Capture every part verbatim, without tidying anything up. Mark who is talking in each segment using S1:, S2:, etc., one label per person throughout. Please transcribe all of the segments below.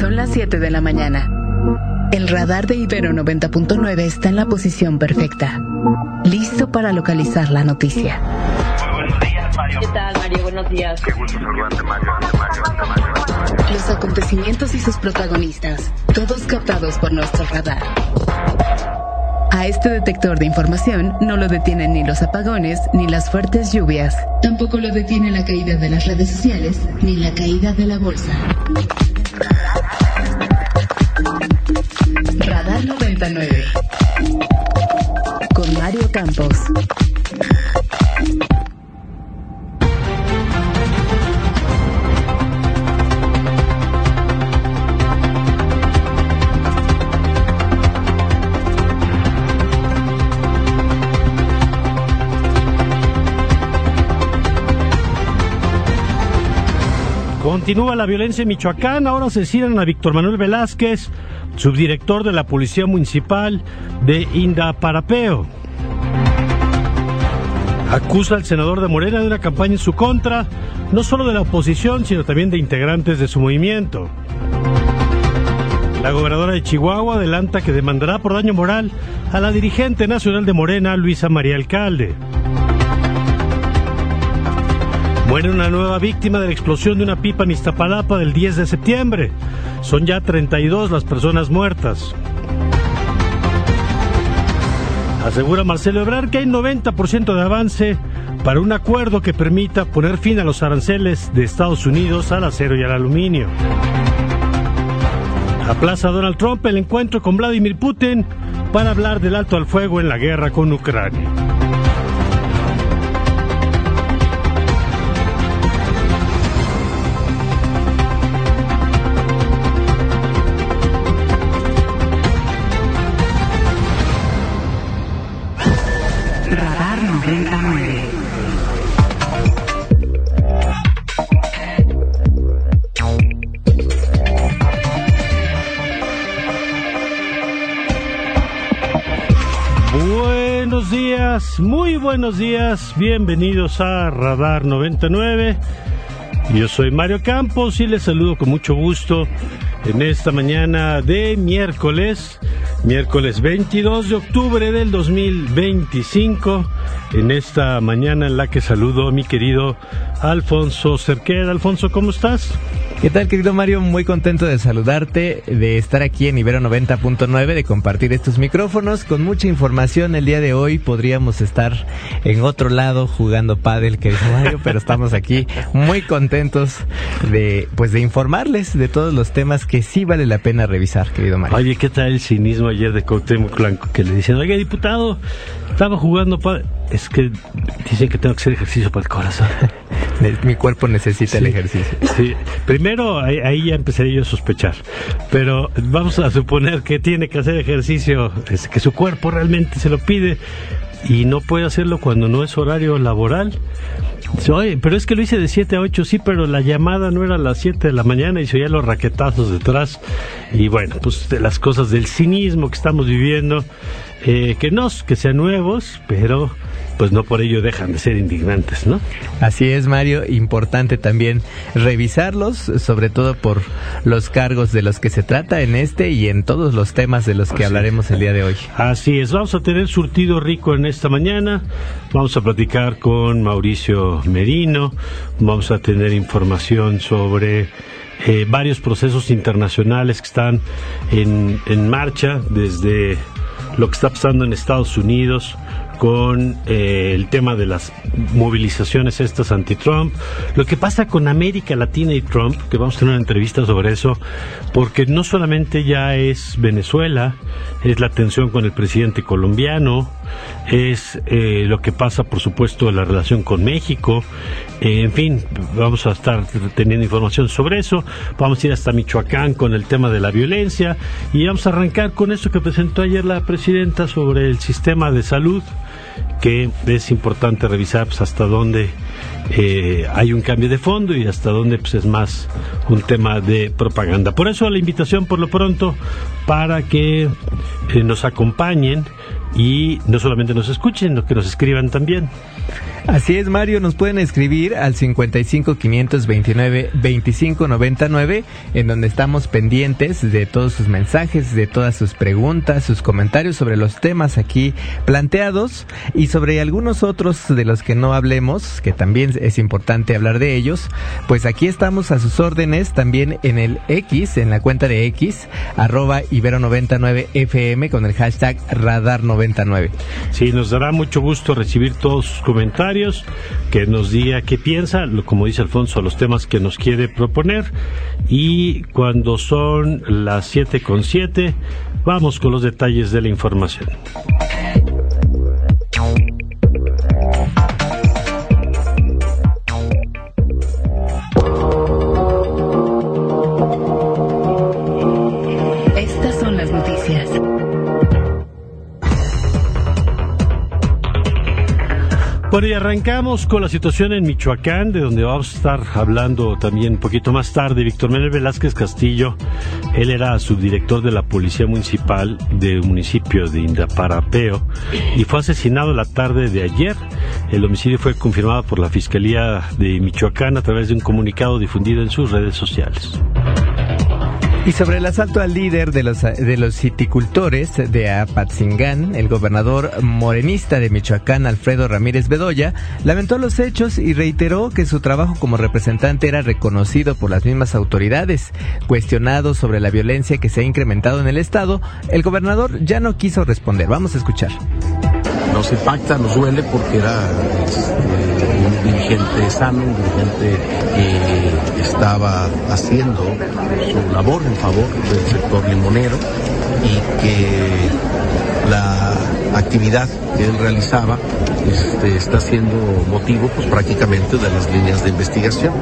S1: Son las siete de la mañana. El radar de Ibero noventa punto nueve está en la posición perfecta, listo para localizar la noticia.
S2: Muy buenos días, Mario.
S3: ¿Qué tal, Mario? Buenos días.
S2: Qué gusto saludarte, Mario. Mario, Mario, Mario.
S1: Los acontecimientos y sus protagonistas, todos captados por nuestro radar. A este detector de información no lo detienen ni los apagones ni las fuertes lluvias. Tampoco lo detiene la caída de las redes sociales ni la caída de la bolsa. Radar noventa y nueve con Mario Campos.
S4: Continúa la violencia en Michoacán. Ahora asesinan a Víctor Manuel Velázquez, subdirector de la Policía Municipal de Indaparapeo. Acusa al senador de Morena de una campaña en su contra, no solo de la oposición, sino también de integrantes de su movimiento. La gobernadora de Chihuahua adelanta que demandará por daño moral a la dirigente nacional de Morena, Luisa María Alcalde. Muere una nueva víctima de la explosión de una pipa en Iztapalapa del diez de septiembre. Son ya treinta y dos las personas muertas. Asegura Marcelo Ebrard que hay noventa por ciento de avance para un acuerdo que permita poner fin a los aranceles de Estados Unidos al acero y al aluminio. Aplaza Donald Trump el encuentro con Vladimir Putin para hablar del alto al fuego en la guerra con Ucrania.
S1: Radar noventa y nueve.
S4: Buenos días, muy buenos días, bienvenidos a Radar noventa y nueve. Yo soy Mario Campos y les saludo con mucho gusto en esta mañana de miércoles, miércoles veintidós de octubre del dos mil veinticinco, en esta mañana en la que saludo a mi querido Alfonso Cerqueda. Alfonso, ¿cómo estás?
S5: ¿Qué tal, querido Mario? Muy contento de saludarte, de estar aquí en Ibero noventa punto nueve, de compartir estos micrófonos con mucha información. El día de hoy podríamos estar en otro lado jugando pádel, querido Mario, pero estamos aquí muy contentos de, pues, de informarles de todos los temas que sí vale la pena revisar, querido Mario.
S4: Oye, ¿qué tal el cinismo ayer de Cuauhtémoc Blanco? Que le dicen, oiga, diputado, estaba jugando pádel. Es que dicen que tengo que hacer ejercicio para el corazón.
S5: Mi cuerpo necesita sí, el ejercicio.
S4: Sí, primero ahí, ahí ya empezaría yo a sospechar, pero vamos a suponer que tiene que hacer ejercicio, es que su cuerpo realmente se lo pide y no puede hacerlo cuando no es horario laboral. Oye, pero es que lo hice de siete a ocho, sí, pero la llamada no era a las siete de la mañana y se oían los raquetazos detrás. Y bueno, pues de las cosas del cinismo que estamos viviendo, eh, que no que sean nuevos, pero pues no por ello dejan de ser indignantes, ¿no?
S5: Así es, Mario, importante también revisarlos, sobre todo por los cargos de los que se trata en este y en todos los temas de los que hablaremos el día de hoy.
S4: Así es, vamos a tener surtido rico en esta mañana, vamos a platicar con Mauricio Merino, vamos a tener información sobre eh, varios procesos internacionales que están en, en marcha, desde lo que está pasando en Estados Unidos con eh, el tema de las movilizaciones estas anti-Trump, lo que pasa con América Latina y Trump, que vamos a tener una entrevista sobre eso, porque no solamente ya es Venezuela, es la tensión con el presidente colombiano, es eh, lo que pasa, por supuesto, la relación con México, eh, en fin, vamos a estar teniendo información sobre eso, vamos a ir hasta Michoacán con el tema de la violencia, y vamos a arrancar con esto que presentó ayer la presidenta sobre el sistema de salud, que es importante revisar pues, hasta dónde eh, hay un cambio de fondo y hasta dónde pues, es más un tema de propaganda. Por eso la invitación por lo pronto para que eh, nos acompañen y no solamente nos escuchen, sino que nos escriban también.
S5: Así es, Mario, nos pueden escribir al cincuenta y cinco, quinientos veintinueve, veinticinco noventa y nueve, en donde estamos pendientes de todos sus mensajes, de todas sus preguntas, sus comentarios sobre los temas aquí planteados y sobre algunos otros de los que no hablemos, que también es importante hablar de ellos. Pues aquí estamos a sus órdenes, también en el X, en la cuenta de X, arroba Ibero noventa y nueve F M, con el hashtag Radar noventa y nueve.
S4: Sí, nos dará mucho gusto recibir todos sus comentarios, que nos diga qué piensa, como dice Alfonso, los temas que nos quiere proponer. Y cuando son las siete con siete, vamos con los detalles de la información.
S1: Estas son las noticias.
S4: Bueno, y arrancamos con la situación en Michoacán, de donde vamos a estar hablando también un poquito más tarde. Víctor Manuel Velázquez Castillo, él era subdirector de la Policía Municipal del municipio de Indaparapeo y fue asesinado la tarde de ayer. El homicidio fue confirmado por la Fiscalía de Michoacán a través de un comunicado difundido en sus redes sociales.
S5: Y sobre el asalto al líder de los de los citicultores de Apatzingán, el gobernador morenista de Michoacán, Alfredo Ramírez Bedoya, lamentó los hechos y reiteró que su trabajo como representante era reconocido por las mismas autoridades. Cuestionado sobre la violencia que se ha incrementado en el estado, el gobernador ya no quiso responder. Vamos a escuchar.
S3: Nos impacta, nos duele porque era este, un dirigente sano, un dirigente que estaba haciendo su labor en favor del sector limonero y que la actividad que él realizaba este, está siendo motivo pues prácticamente de las líneas de investigación.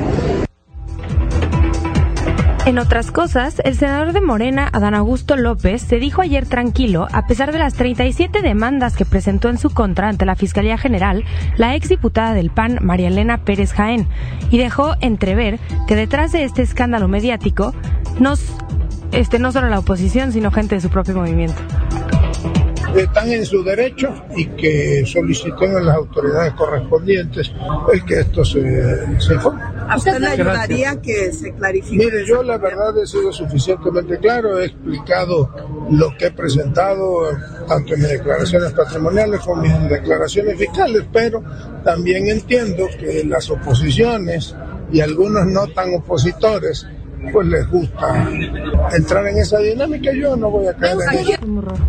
S6: En otras cosas, el senador de Morena, Adán Augusto López, se dijo ayer tranquilo a pesar de las treinta y siete demandas que presentó en su contra ante la Fiscalía General la exdiputada del P A N, María Elena Pérez Jaén, y dejó entrever que detrás de este escándalo mediático nos, este, no solo la oposición, sino gente de su propio movimiento.
S7: Están en su derecho y que soliciten a las autoridades correspondientes el que esto se, se informe.
S8: ¿A usted le ayudaría que se clarifique?
S7: Mire, yo la verdad he sido suficientemente claro, he explicado lo que he presentado tanto en mis declaraciones patrimoniales como en mis declaraciones fiscales, pero también entiendo que las oposiciones y algunos no tan opositores pues les gusta entrar en esa dinámica. Yo no voy a caer en eso.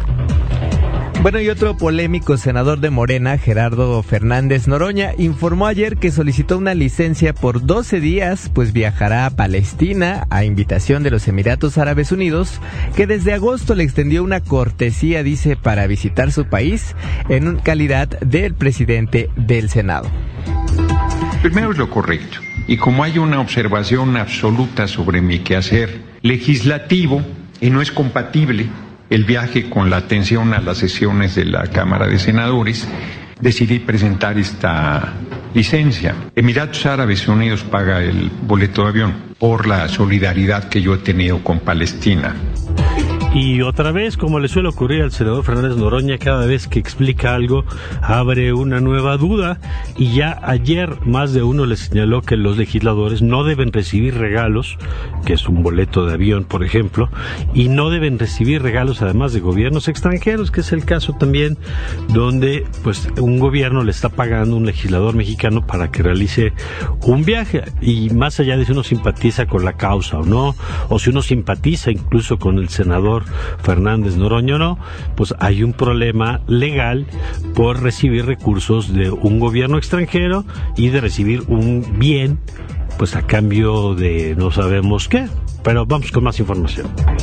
S5: Bueno, y otro polémico senador de Morena, Gerardo Fernández Noroña, informó ayer que solicitó una licencia por doce días, pues viajará a Palestina a invitación de los Emiratos Árabes Unidos, que desde agosto le extendió una cortesía, dice, para visitar su país en calidad del presidente del Senado.
S9: Primero es lo correcto, y como hay una observación absoluta sobre mi quehacer legislativo y no es compatible el viaje con la atención a las sesiones de la Cámara de Senadores, decidí presentar esta licencia. Emiratos Árabes Unidos paga el boleto de avión por la solidaridad que yo he tenido con Palestina.
S4: Y otra vez, como le suele ocurrir al senador Fernández Noroña, cada vez que explica algo, abre una nueva duda. Y ya ayer más de uno le señaló que los legisladores no deben recibir regalos, que es un boleto de avión, por ejemplo, y no deben recibir regalos además de gobiernos extranjeros, que es el caso también donde pues un gobierno le está pagando a un legislador mexicano para que realice un viaje. Y más allá de si uno simpatiza con la causa o no, o si uno simpatiza incluso con el senador Fernández Noroña o no, pues hay un problema legal por recibir recursos de un gobierno extranjero y de recibir un bien, pues a cambio de no sabemos qué. Pero vamos con más información.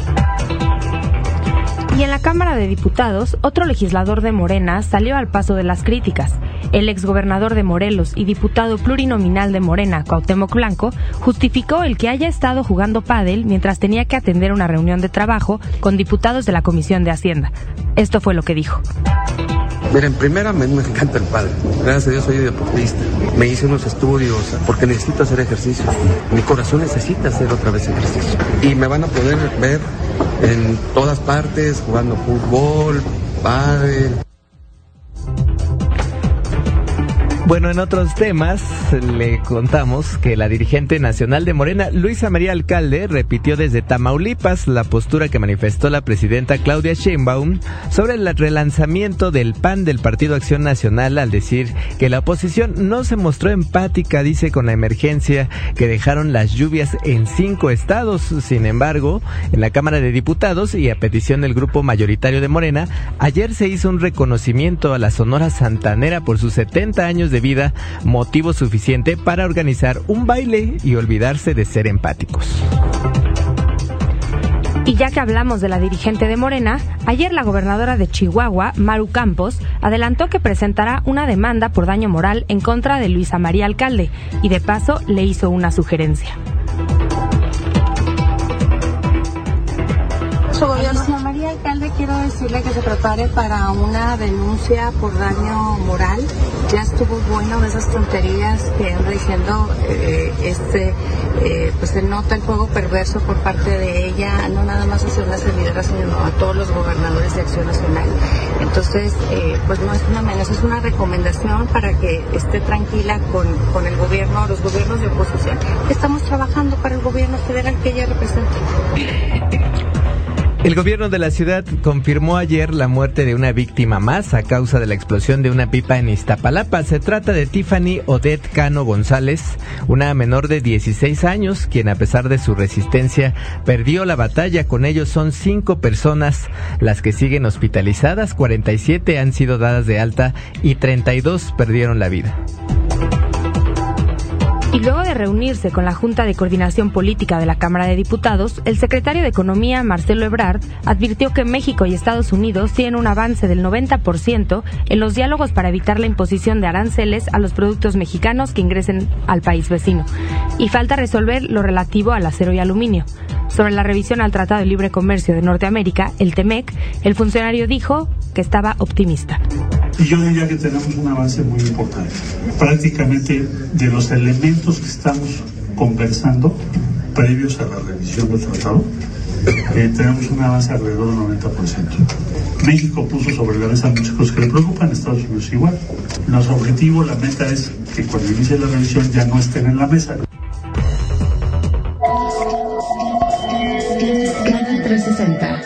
S6: Y en la Cámara de Diputados, otro legislador de Morena salió al paso de las críticas. El exgobernador de Morelos y diputado plurinominal de Morena, Cuauhtémoc Blanco, justificó el que haya estado jugando pádel mientras tenía que atender una reunión de trabajo con diputados de la Comisión de Hacienda. Esto fue lo que dijo.
S3: Mira, en primera me, me encanta el padre. Gracias a Dios soy deportista. Me hice unos estudios porque necesito hacer ejercicio. Mi corazón necesita hacer otra vez ejercicio. Y me van a poder ver en todas partes jugando fútbol, pádel.
S5: Bueno, en otros temas, le contamos que la dirigente nacional de Morena, Luisa María Alcalde, repitió desde Tamaulipas la postura que manifestó la presidenta Claudia Sheinbaum sobre el relanzamiento del P A N del Partido Acción Nacional, al decir que la oposición no se mostró empática, dice, con la emergencia que dejaron las lluvias en cinco estados. Sin embargo, en la Cámara de Diputados y a petición del grupo mayoritario de Morena, ayer se hizo un reconocimiento a la Sonora Santanera por sus setenta años de vida, motivo suficiente para organizar un baile y olvidarse de ser empáticos.
S6: Y ya que hablamos de la dirigente de Morena, ayer la gobernadora de Chihuahua, Maru Campos, adelantó que presentará una demanda por daño moral en contra de Luisa María Alcalde y de paso le hizo una sugerencia.
S10: Su gobierno. Luisa María Alcalde, quiero decirle que se prepare para una denuncia por daño moral. Ya estuvo bueno de esas tonterías que anda diciendo, eh, este, eh, pues se nota el juego perverso por parte de ella, no nada más hacia una servidora, sino a todos los gobernadores de Acción Nacional. Entonces, eh, pues no es una amenaza, es una recomendación para que esté tranquila con, con el gobierno, los gobiernos de oposición. Estamos trabajando para el gobierno federal que ella representa.
S5: El gobierno de la ciudad confirmó ayer la muerte de una víctima más a causa de la explosión de una pipa en Iztapalapa. Se trata de Tiffany Odette Cano González, una menor de dieciséis años, quien a pesar de su resistencia perdió la batalla. Con ellos son cinco personas las que siguen hospitalizadas, cuarenta y siete han sido dadas de alta y treinta y dos perdieron la vida.
S6: Y luego de reunirse con la Junta de Coordinación Política de la Cámara de Diputados, el secretario de Economía, Marcelo Ebrard, advirtió que México y Estados Unidos tienen un avance del noventa por ciento en los diálogos para evitar la imposición de aranceles a los productos mexicanos que ingresen al país vecino. Y falta resolver lo relativo al acero y aluminio. Sobre la revisión al Tratado de Libre Comercio de Norteamérica, el TEMEC, el funcionario dijo que estaba optimista.
S11: Y yo diría que tenemos un avance muy importante. Prácticamente de los elementos que estamos conversando previos a la revisión del tratado, eh, tenemos un avance alrededor del noventa por ciento. México puso sobre la mesa muchas cosas que le preocupan, Estados Unidos igual. Nuestro objetivo, la meta es que cuando inicie la revisión ya no estén en la mesa.
S1: trescientos sesenta.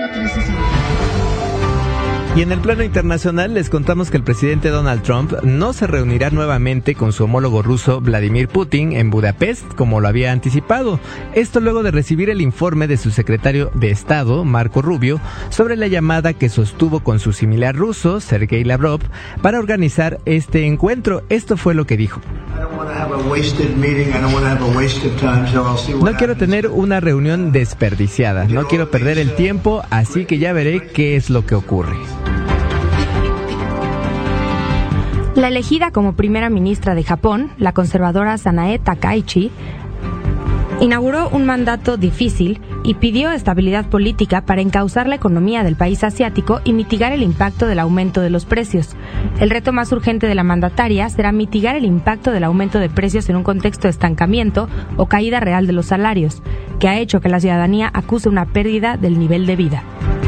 S5: Y en el plano internacional les contamos que el presidente Donald Trump no se reunirá nuevamente con su homólogo ruso Vladimir Putin en Budapest, como lo había anticipado. Esto luego de recibir el informe de su secretario de Estado, Marco Rubio, sobre la llamada que sostuvo con su similar ruso, Sergei Lavrov, para organizar este encuentro. Esto fue lo que dijo. No quiero tener una reunión desperdiciada, no quiero perder el tiempo, así que ya veré qué es lo que ocurre.
S6: La elegida como primera ministra de Japón, la conservadora Sanae Takaichi, inauguró un mandato difícil y pidió estabilidad política para encauzar la economía del país asiático y mitigar el impacto del aumento de los precios. El reto más urgente de la mandataria será mitigar el impacto del aumento de precios en un contexto de estancamiento o caída real de los salarios, que ha hecho que la ciudadanía acuse una pérdida del nivel de vida.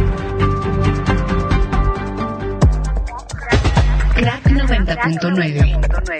S1: Crack noventa punto nueve.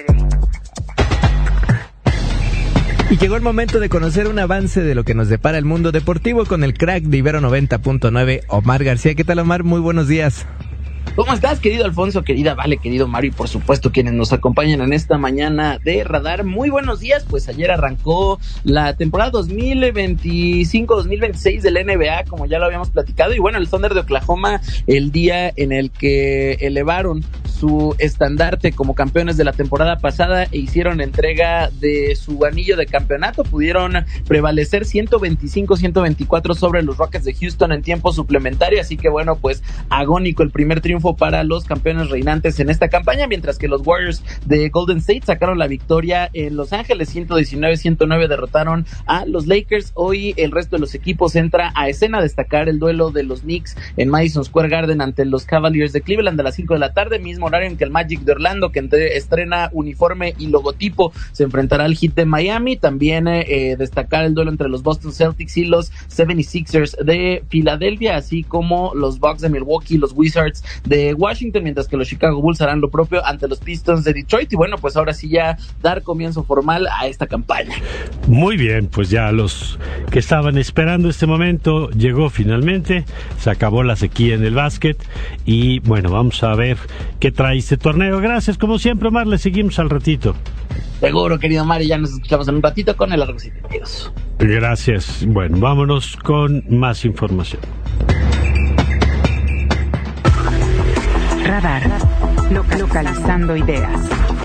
S5: Y llegó el momento de conocer un avance de lo que nos depara el mundo deportivo con el crack de Ibero noventa punto nueve, Omar García. ¿Qué tal, Omar? Muy buenos días.
S12: ¿Cómo estás, querido Alfonso, querida Vale, querido Mario y por supuesto quienes nos acompañan en esta mañana de Radar? Muy buenos días, pues ayer arrancó la temporada dos mil veinticinco dos mil veintiséis de la N B A, como ya lo habíamos platicado, y bueno, el Thunder de Oklahoma, el día en el que elevaron su estandarte como campeones de la temporada pasada e hicieron entrega de su anillo de campeonato, pudieron prevalecer ciento veinticinco a ciento veinticuatro sobre los Rockets de Houston en tiempo suplementario, así que bueno, pues agónico el primer triunfo para los campeones reinantes en esta campaña, mientras que los Warriors de Golden State sacaron la victoria en Los Ángeles, ciento diecinueve a ciento nueve derrotaron a los Lakers. Hoy el resto de los equipos entra a escena a destacar el duelo de los Knicks en Madison Square Garden ante los Cavaliers de Cleveland a las cinco de la tarde, mismo horario en que el Magic de Orlando, que entre, estrena uniforme y logotipo, se enfrentará al Heat de Miami. También eh, destacar el duelo entre los Boston Celtics y los setenta y seis ers de Filadelfia, así como los Bucks de Milwaukee y los Wizards de Washington, mientras que los Chicago Bulls harán lo propio ante los Pistons de Detroit. Y bueno, pues ahora sí ya dar comienzo formal a esta campaña.
S4: Muy bien, pues ya los que estaban esperando este momento llegó finalmente, se acabó la sequía en el básquet y bueno, vamos a ver qué trae este torneo. Gracias, como siempre, Omar, le seguimos al ratito.
S12: Seguro, querido Mario, ya nos escuchamos en un ratito con el Argos y Tendidos.
S4: Gracias. Bueno, vámonos con más información.
S13: Radar, lo- localizando ideas.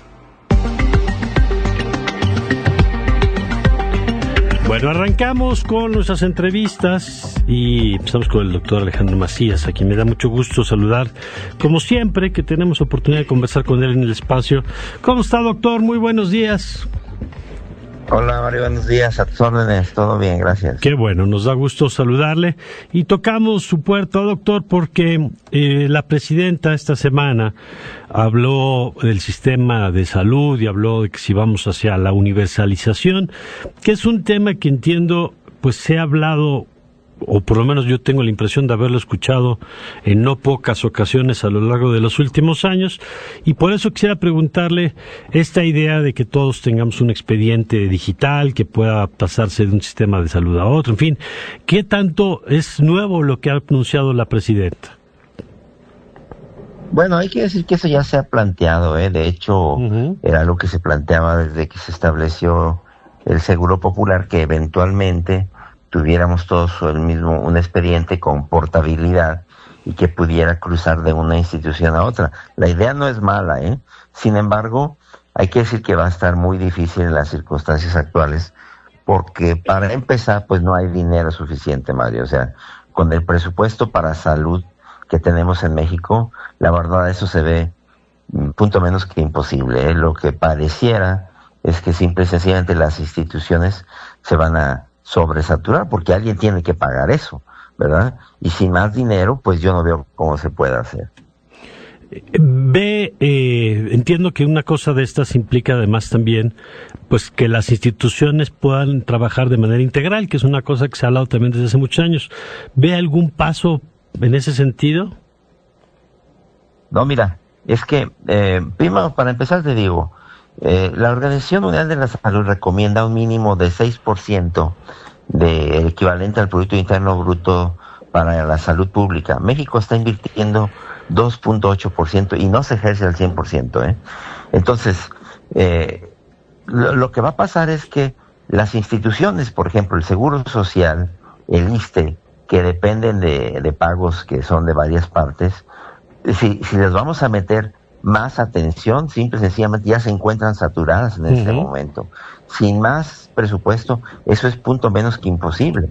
S4: Bueno, arrancamos con nuestras entrevistas y empezamos con el doctor Alejandro Macías, a quien me da mucho gusto saludar, como siempre que tenemos oportunidad de conversar con él en el espacio. ¿Cómo está, doctor? Muy buenos días.
S14: Hola, Mario, buenos días, a tus órdenes, todo bien, gracias.
S4: Qué bueno, nos da gusto saludarle y tocamos su puerta, doctor, porque eh, la presidenta esta semana habló del sistema de salud y habló de que si vamos hacia la universalización, que es un tema que entiendo, pues se ha hablado, o por lo menos yo tengo la impresión de haberlo escuchado en no pocas ocasiones a lo largo de los últimos años, y por eso quisiera preguntarle esta idea de que todos tengamos un expediente digital que pueda pasarse de un sistema de salud a otro, en fin, ¿qué tanto es nuevo lo que ha anunciado la presidenta?
S14: Bueno, hay que decir que eso ya se ha planteado, ¿eh? De hecho, uh-huh. era lo que se planteaba desde que se estableció el Seguro Popular, que eventualmente tuviéramos todos el mismo, un expediente con portabilidad y que pudiera cruzar de una institución a otra. La idea no es mala, ¿eh? Sin embargo, hay que decir que va a estar muy difícil en las circunstancias actuales, porque para empezar, pues no hay dinero suficiente, Mario. O sea, con el presupuesto para salud que tenemos en México, la verdad eso se ve punto menos que imposible, ¿eh? Lo que pareciera es que simple y sencillamente las instituciones se van a sobresaturar, porque alguien tiene que pagar eso, ¿verdad? Y sin más dinero, pues yo no veo cómo se puede hacer.
S4: Ve, eh, entiendo que una cosa de estas implica además también, pues que las instituciones puedan trabajar de manera integral, que es una cosa que se ha hablado también desde hace muchos años. ¿Ve algún paso en ese sentido?
S14: No, mira, es que, eh, primero, para empezar te digo, Eh, la Organización Mundial de la Salud recomienda un mínimo de seis por ciento del equivalente al Producto Interno Bruto para la salud pública. México está invirtiendo dos punto ocho por ciento y no se ejerce al cien por ciento. ¿eh? Entonces, eh, lo, lo que va a pasar es que las instituciones, por ejemplo, el Seguro Social, el ISSSTE, que dependen de, de pagos que son de varias partes, si, si les vamos a meter más atención, simple y sencillamente ya se encuentran saturadas en uh-huh. este momento. Sin más presupuesto, eso es punto menos que imposible.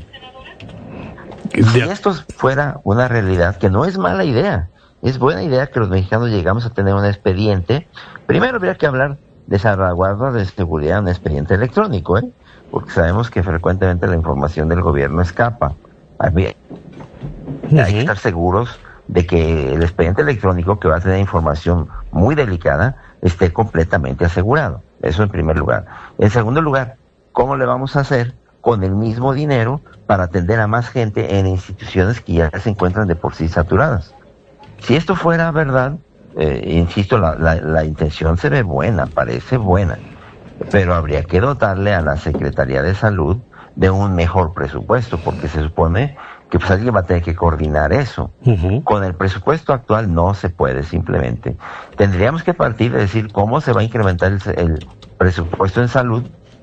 S14: Si esto fuera una realidad, que no es mala idea, es buena idea que los mexicanos llegamos a tener un expediente. Primero habría que hablar de salvaguarda de seguridad, un expediente electrónico, ¿eh? porque sabemos que frecuentemente la información del gobierno escapa. Hay que estar seguros de que el expediente electrónico, que va a tener información muy delicada, esté completamente asegurado. Eso en primer lugar. En segundo lugar, ¿cómo le vamos a hacer con el mismo dinero para atender a más gente en instituciones que ya se encuentran de por sí saturadas? Si esto fuera verdad, eh, insisto, la, la, la intención se ve buena, parece buena, pero habría que dotarle a la Secretaría de Salud de un mejor presupuesto, porque se supone que pues alguien va a tener que coordinar eso. Uh-huh. Con el presupuesto actual no se puede, simplemente. Tendríamos que partir de decir cómo se va a incrementar el, el presupuesto en salud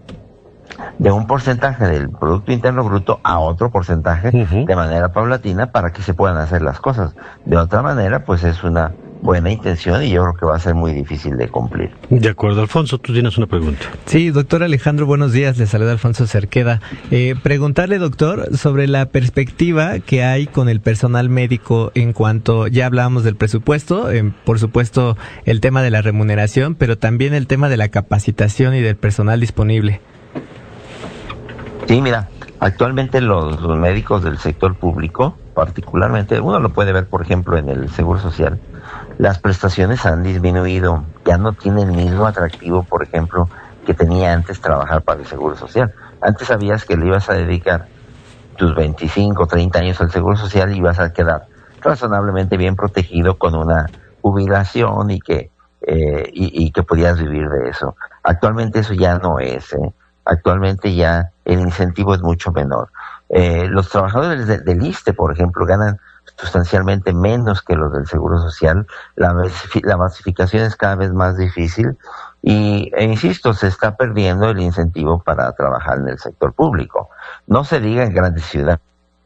S14: de un porcentaje del Producto Interno Bruto a otro porcentaje uh-huh. de manera paulatina para que se puedan hacer las cosas. De otra manera, pues es una buena intención y yo creo que va a ser muy difícil de cumplir.
S4: De acuerdo, Alfonso, tú tienes una pregunta.
S5: Sí, doctor Alejandro, buenos días, le saluda Alfonso Cerqueda. Eh, preguntarle, doctor, sobre la perspectiva que hay con el personal médico en cuanto, ya hablábamos del presupuesto, eh, por supuesto el tema de la remuneración, pero también el tema de la capacitación y del personal disponible.
S14: Sí, mira, actualmente los, los médicos del sector público particularmente, uno lo puede ver, por ejemplo, en el Seguro Social, las prestaciones han disminuido, ya no tiene el mismo atractivo, por ejemplo, que tenía antes trabajar para el Seguro Social. Antes sabías que le ibas a dedicar tus veinticinco, treinta años al Seguro Social y ibas a quedar razonablemente bien protegido con una jubilación y que eh, y, y que podías vivir de eso. Actualmente eso ya no es, ¿eh? Actualmente ya el incentivo es mucho menor. Eh, los trabajadores de, del ISSSTE, por ejemplo, ganan sustancialmente menos que los del Seguro Social. La, la basificación es cada vez más difícil y, e insisto, se está perdiendo el incentivo para trabajar en el sector público. No se diga en grandes ciudades.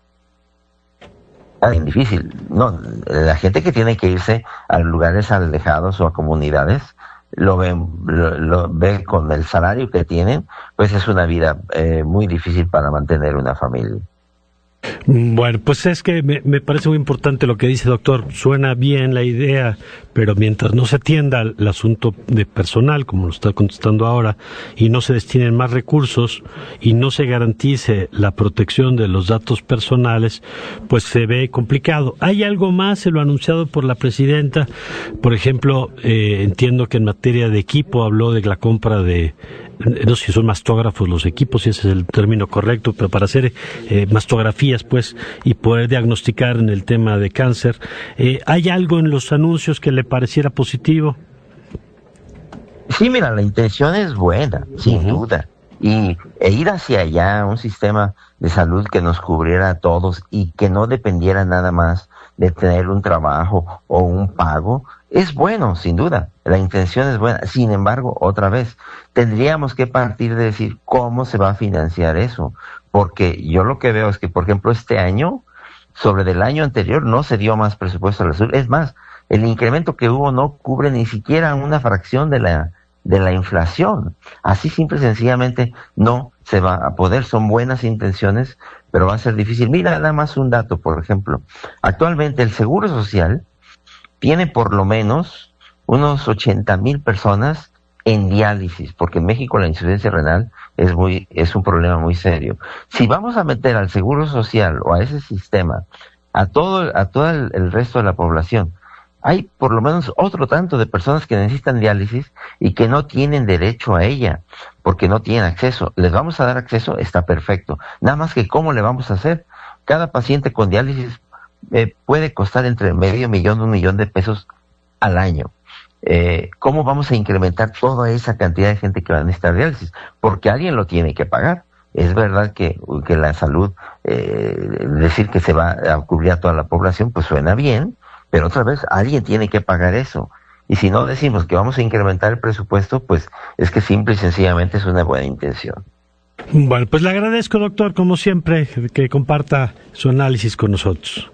S14: Es difícil. No, la gente que tiene que irse a lugares alejados o a comunidades lo ven, lo, lo ven con el salario que tienen, pues es una vida eh, muy difícil para mantener una familia.
S4: Bueno, pues es que me, me parece muy importante lo que dice, doctor. Suena bien la idea, pero mientras no se atienda el asunto de personal, como lo está contestando ahora, y no se destinen más recursos y no se garantice la protección de los datos personales, pues se ve complicado. ¿Hay algo más en lo anunciado por la presidenta? Por ejemplo, eh, entiendo que en materia de equipo habló de la compra de, no sé si son mastógrafos los equipos, si ese es el término correcto, pero para hacer eh, mastografías, pues, y poder diagnosticar en el tema de cáncer. Eh, ¿Hay algo en los anuncios que le pareciera positivo?
S14: Sí, mira, la intención es buena, sin uh-huh. duda. Y e ir hacia allá, un sistema de salud que nos cubriera a todos y que no dependiera nada más de tener un trabajo o un pago, es bueno, sin duda. La intención es buena. Sin embargo, otra vez, tendríamos que partir de decir cómo se va a financiar eso. Porque yo lo que veo es que, por ejemplo, este año, sobre del año anterior, no se dio más presupuesto a la salud. Es más, el incremento que hubo no cubre ni siquiera una fracción de la de la inflación. Así simple y sencillamente no se va a poder. Son buenas intenciones, pero va a ser difícil. Mira, nada más un dato, por ejemplo. Actualmente el Seguro Social tiene por lo menos unos ochenta mil personas en diálisis, porque en México la insuficiencia renal es muy es un problema muy serio. Si vamos a meter al Seguro Social o a ese sistema a todo a todo el, el resto de la población, hay por lo menos otro tanto de personas que necesitan diálisis y que no tienen derecho a ella, porque no tienen acceso. ¿Les vamos a dar acceso? Está perfecto. Nada más que ¿cómo le vamos a hacer? Cada paciente con diálisis eh, puede costar entre medio millón, un millón de pesos al año. Eh, ¿Cómo vamos a incrementar toda esa cantidad de gente que va a necesitar diálisis? Porque alguien lo tiene que pagar. Es verdad que, que la salud, eh, decir que se va a cubrir a toda la población, pues suena bien, pero otra vez alguien tiene que pagar eso. Y si no decimos que vamos a incrementar el presupuesto, pues es que simple y sencillamente es una buena intención.
S4: Bueno, pues le agradezco, doctor, como siempre, que comparta su análisis con nosotros.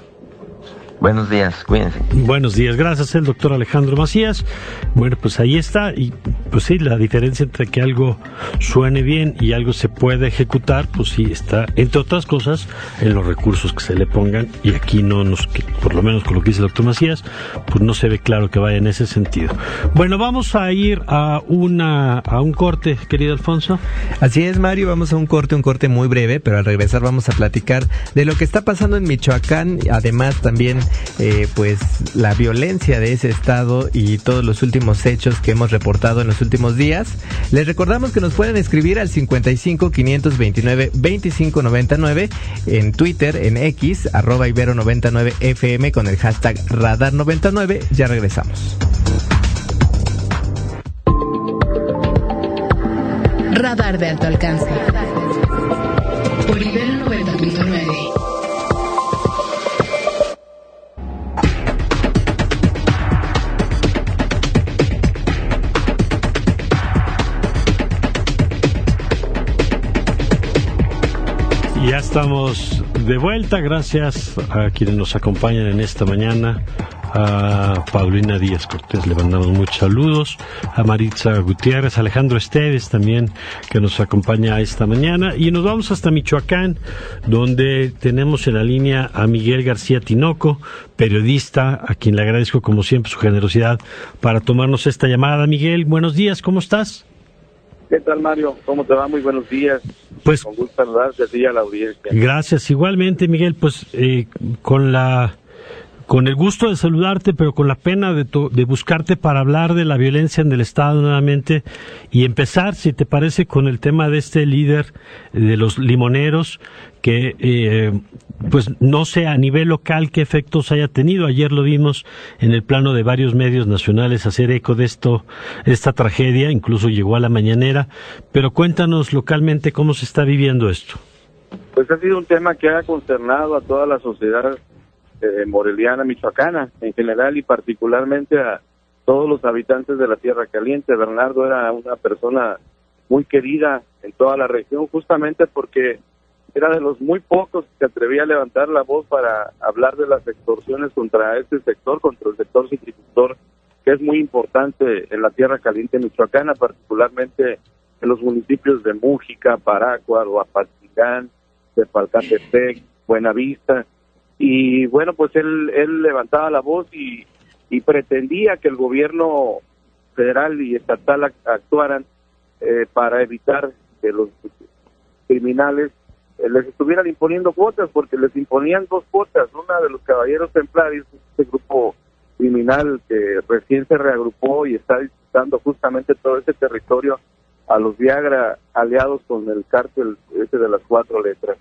S14: Buenos días, cuídense.
S4: Buenos días, gracias, el doctor Alejandro Macías. Bueno, pues ahí está, y pues sí, la diferencia entre que algo suene bien y algo se puede ejecutar, pues sí está, entre otras cosas, en los recursos que se le pongan, y aquí no nos, por lo menos con lo que dice el doctor Macías, pues no se ve claro que vaya en ese sentido. Bueno, vamos a ir a una a un corte, querido Alfonso.
S5: Así es, Mario, vamos a un corte, un corte muy breve, pero al regresar vamos a platicar de lo que está pasando en Michoacán, además también Eh, pues la violencia de ese estado y todos los últimos hechos que hemos reportado en los últimos días. Les recordamos que nos pueden escribir al cincuenta y cinco, quinientos veintinueve, veinticinco noventa y nueve, en Twitter, en X, arroba Ibero noventa y nueve F M con el hashtag Radar noventa y nueve. Ya regresamos.
S1: Radar de alto alcance por Ibero noventa punto nueve.
S4: Ya estamos de vuelta, gracias a quienes nos acompañan en esta mañana. A Paulina Díaz Cortés le mandamos muchos saludos, a Maritza Gutiérrez, a Alejandro Esteves también, que nos acompaña esta mañana, y nos vamos hasta Michoacán, donde tenemos en la línea a Miguel García Tinoco, periodista, a quien le agradezco como siempre su generosidad para tomarnos esta llamada. Miguel, buenos días, ¿cómo estás?
S15: ¿Qué tal, Mario? ¿Cómo te va? Muy buenos días.
S4: Pues
S15: con gusto saludarte a ti y a la audiencia.
S4: Gracias. Igualmente, Miguel, pues eh, con la con el gusto de saludarte, pero con la pena de, to, de buscarte para hablar de la violencia en el Estado nuevamente y empezar, si te parece, con el tema de este líder de los limoneros, que eh, pues no sé a nivel local qué efectos haya tenido. Ayer lo vimos en el plano de varios medios nacionales hacer eco de esto, esta tragedia, incluso llegó a la mañanera, pero cuéntanos localmente cómo se está viviendo esto.
S15: Pues ha sido un tema que ha consternado a toda la sociedad eh, moreliana, michoacana en general y particularmente a todos los habitantes de la Tierra Caliente. Bernardo era una persona muy querida en toda la región, justamente porque era de los muy pocos que se atrevía a levantar la voz para hablar de las extorsiones contra este sector, contra el sector citricultor, que es muy importante en la Tierra Caliente michoacana, particularmente en los municipios de Mújica, Parácuaro, Apatzingán, Tepalcatepec, Buenavista. Y bueno, pues él, él levantaba la voz y, y pretendía que el gobierno federal y estatal actuaran eh, para evitar que los criminales les estuvieran imponiendo cuotas, porque les imponían dos cuotas. Una de los caballeros templarios, este grupo criminal que recién se reagrupó y está disputando justamente todo ese territorio a los Viagra, aliados con el cártel ese de las cuatro letras.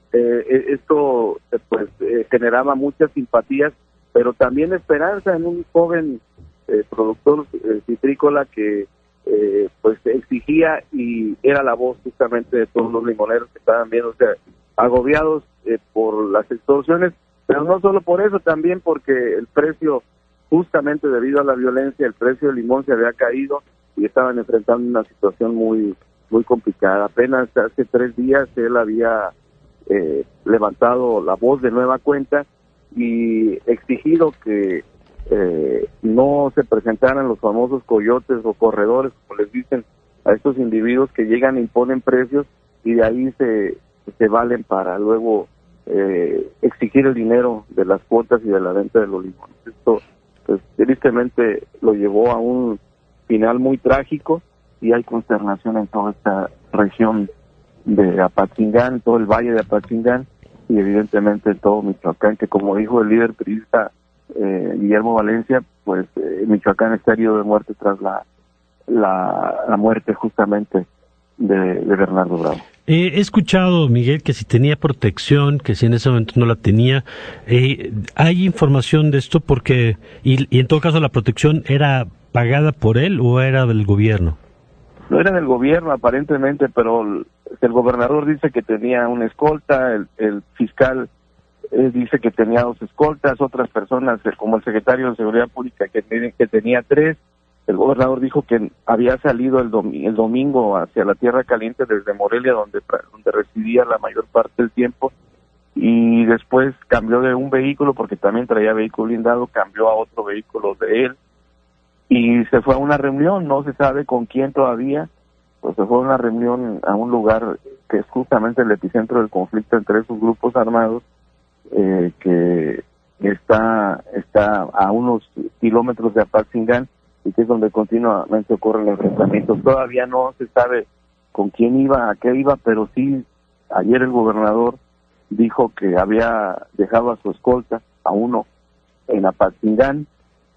S15: Eh, esto eh, pues eh, generaba muchas simpatías, pero también esperanza en un joven eh, productor eh, citrícola que Eh, pues exigía y era la voz justamente de todos los limoneros que estaban viendo, o sea, agobiados eh, por las extorsiones, pero no solo por eso, también porque el precio, justamente debido a la violencia, el precio del limón se había caído y estaban enfrentando una situación muy muy complicada. Apenas hace tres días él había eh, levantado la voz de nueva cuenta y exigido que Eh, no se presentaran los famosos coyotes o corredores, como les dicen a estos individuos que llegan e imponen precios y de ahí se, se valen para luego eh, exigir el dinero de las cuotas y de la venta de los limones. Esto, pues, tristemente lo llevó a un final muy trágico y hay consternación en toda esta región de Apatzingán, todo el valle de Apatzingán y evidentemente en todo Michoacán, que como dijo el líder priista Eh, Guillermo Valencia, pues eh, Michoacán está herido de muerte tras la la, la muerte justamente de, de Bernardo Bravo.
S4: Eh, he escuchado, Miguel, que si tenía protección, que si en ese momento no la tenía. Eh, ¿Hay información de esto? Porque y, y en todo caso la protección era pagada por él o era del gobierno.
S15: No era del gobierno aparentemente, pero el, el gobernador dice que tenía una escolta, el, el fiscal Eh, dice que tenía dos escoltas, otras personas, eh, como el secretario de Seguridad Pública, que, que tenía tres. El gobernador dijo que había salido el, dom el domingo hacia la Tierra Caliente desde Morelia, donde, donde residía la mayor parte del tiempo, y después cambió de un vehículo, porque también traía vehículo blindado, cambió a otro vehículo de él, y se fue a una reunión, no se sabe con quién todavía, pues se fue a una reunión a un lugar que es justamente el epicentro del conflicto entre esos grupos armados, Eh, que está está a unos kilómetros de Apatzingán y que es donde continuamente ocurren enfrentamientos. Todavía no se sabe con quién iba, a qué iba, pero sí ayer el gobernador dijo que había dejado a su escolta, a uno, en Apatzingán,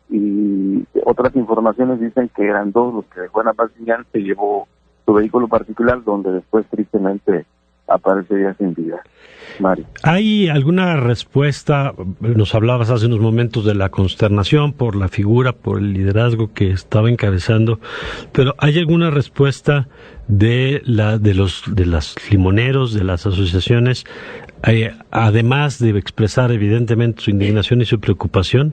S15: y otras informaciones dicen que eran dos los que dejó en Apatzingán, se llevó su vehículo particular, donde después tristemente aparecería sin vida. Mario.
S4: ¿Hay alguna respuesta? Nos hablabas hace unos momentos de la consternación por la figura, por el liderazgo que estaba encabezando, pero ¿hay alguna respuesta de la de los de las limoneros, de las asociaciones, eh, además de expresar evidentemente su indignación y su preocupación?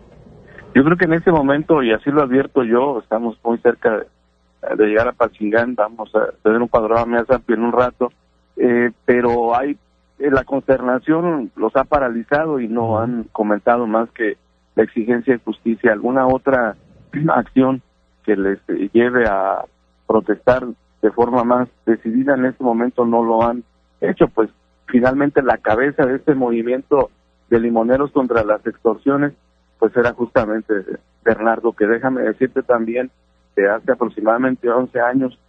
S15: Yo creo que en este momento, y así lo advierto yo, estamos muy cerca de, de llegar a Apatzingán, vamos a tener un panorama más amplio en un rato, eh, pero hay eh, la consternación los ha paralizado y no han comentado más que la exigencia de justicia. Alguna otra acción que les eh, lleve a protestar de forma más decidida en este momento no lo han hecho, pues finalmente la cabeza de este movimiento de limoneros contra las extorsiones pues era justamente Bernardo, que déjame decirte también que hace aproximadamente once años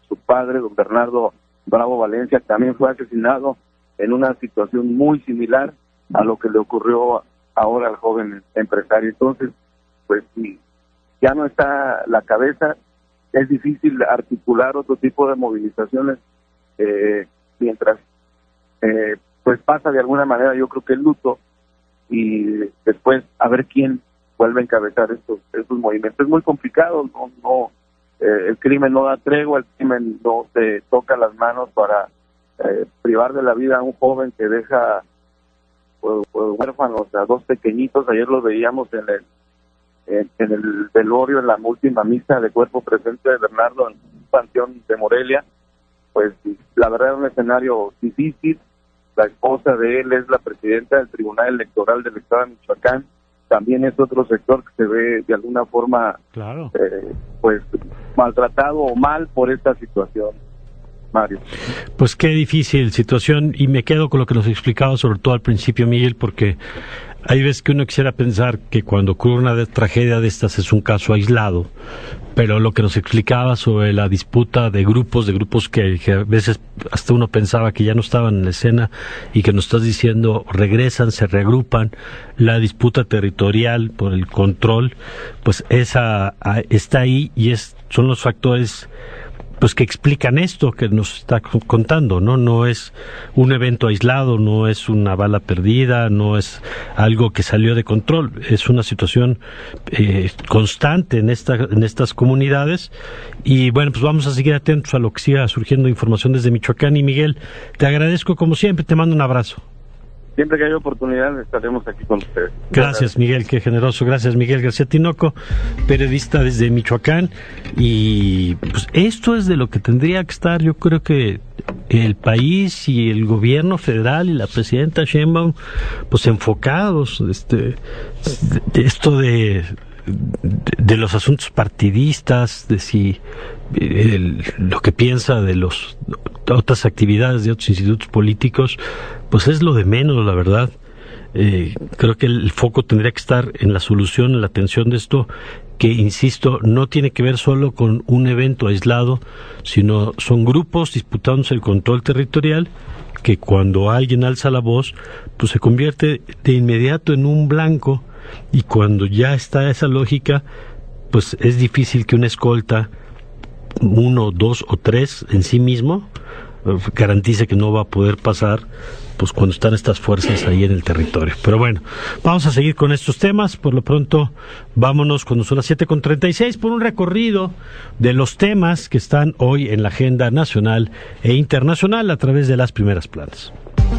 S15: su padre, don Bernardo Bravo Valencia, también fue asesinado en una situación muy similar a lo que le ocurrió ahora al joven empresario. Entonces, pues sí, ya no está la cabeza, es difícil articular otro tipo de movilizaciones eh, mientras eh, pues pasa de alguna manera, yo creo que el luto, y después a ver quién vuelve a encabezar estos, estos movimientos. Es muy complicado, no, no eh, el crimen no da tregua, el crimen no se toca las manos para eh, privar de la vida a un joven que deja pues, pues, huérfanos a dos pequeñitos. Ayer los veíamos en el en, en el velorio, en la última misa de cuerpo presente de Bernardo en un panteón de Morelia. Pues la verdad es un escenario difícil. La esposa de él es la presidenta del Tribunal Electoral del Estado de Michoacán. También es otro sector que se ve de alguna forma
S4: claro.
S15: eh, pues maltratado o mal por esta situación, Mario.
S4: Pues qué difícil situación, y me quedo con lo que nos explicaba sobre todo al principio, Miguel, porque hay veces que uno quisiera pensar que cuando ocurre una de, tragedia de estas es un caso aislado, pero lo que nos explicaba sobre la disputa de grupos, de grupos que, que a veces hasta uno pensaba que ya no estaban en la escena y que nos estás diciendo regresan, se reagrupan, la disputa territorial por el control, pues esa a, está ahí, y es son los factores pues que explican esto que nos está contando, ¿no? No es un evento aislado, no es una bala perdida, no es algo que salió de control, es una situación eh, constante en esta en estas comunidades. Y bueno, pues vamos a seguir atentos a lo que siga surgiendo información desde Michoacán. Y Miguel, te agradezco como siempre, te mando un abrazo.
S15: Siempre que haya oportunidad estaremos aquí con ustedes.
S4: Gracias, Miguel, qué generoso. Gracias, Miguel García Tinoco, periodista desde Michoacán. Y pues esto es de lo que tendría que estar, yo creo que el país y el gobierno federal y la presidenta Sheinbaum pues enfocados, este, de esto de, de, de los asuntos partidistas, de si el, lo que piensa de los otras actividades de otros institutos políticos, pues es lo de menos, la verdad. Eh, creo que el foco tendría que estar en la solución, en la atención de esto, que, insisto, no tiene que ver solo con un evento aislado, sino son grupos disputándose el control territorial, que cuando alguien alza la voz, pues se convierte de inmediato en un blanco, y cuando ya está esa lógica, pues es difícil que una escolta, uno, dos o tres en sí mismo, garantice que no va a poder pasar pues cuando están estas fuerzas ahí en el territorio. Pero bueno, vamos a seguir con estos temas. Por lo pronto, vámonos cuando son las siete con treinta y seis por un recorrido de los temas que están hoy en la agenda nacional e internacional a través de las primeras planas.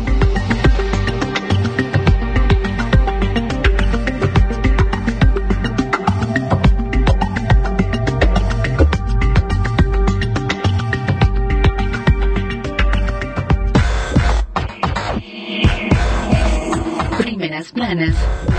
S1: Planas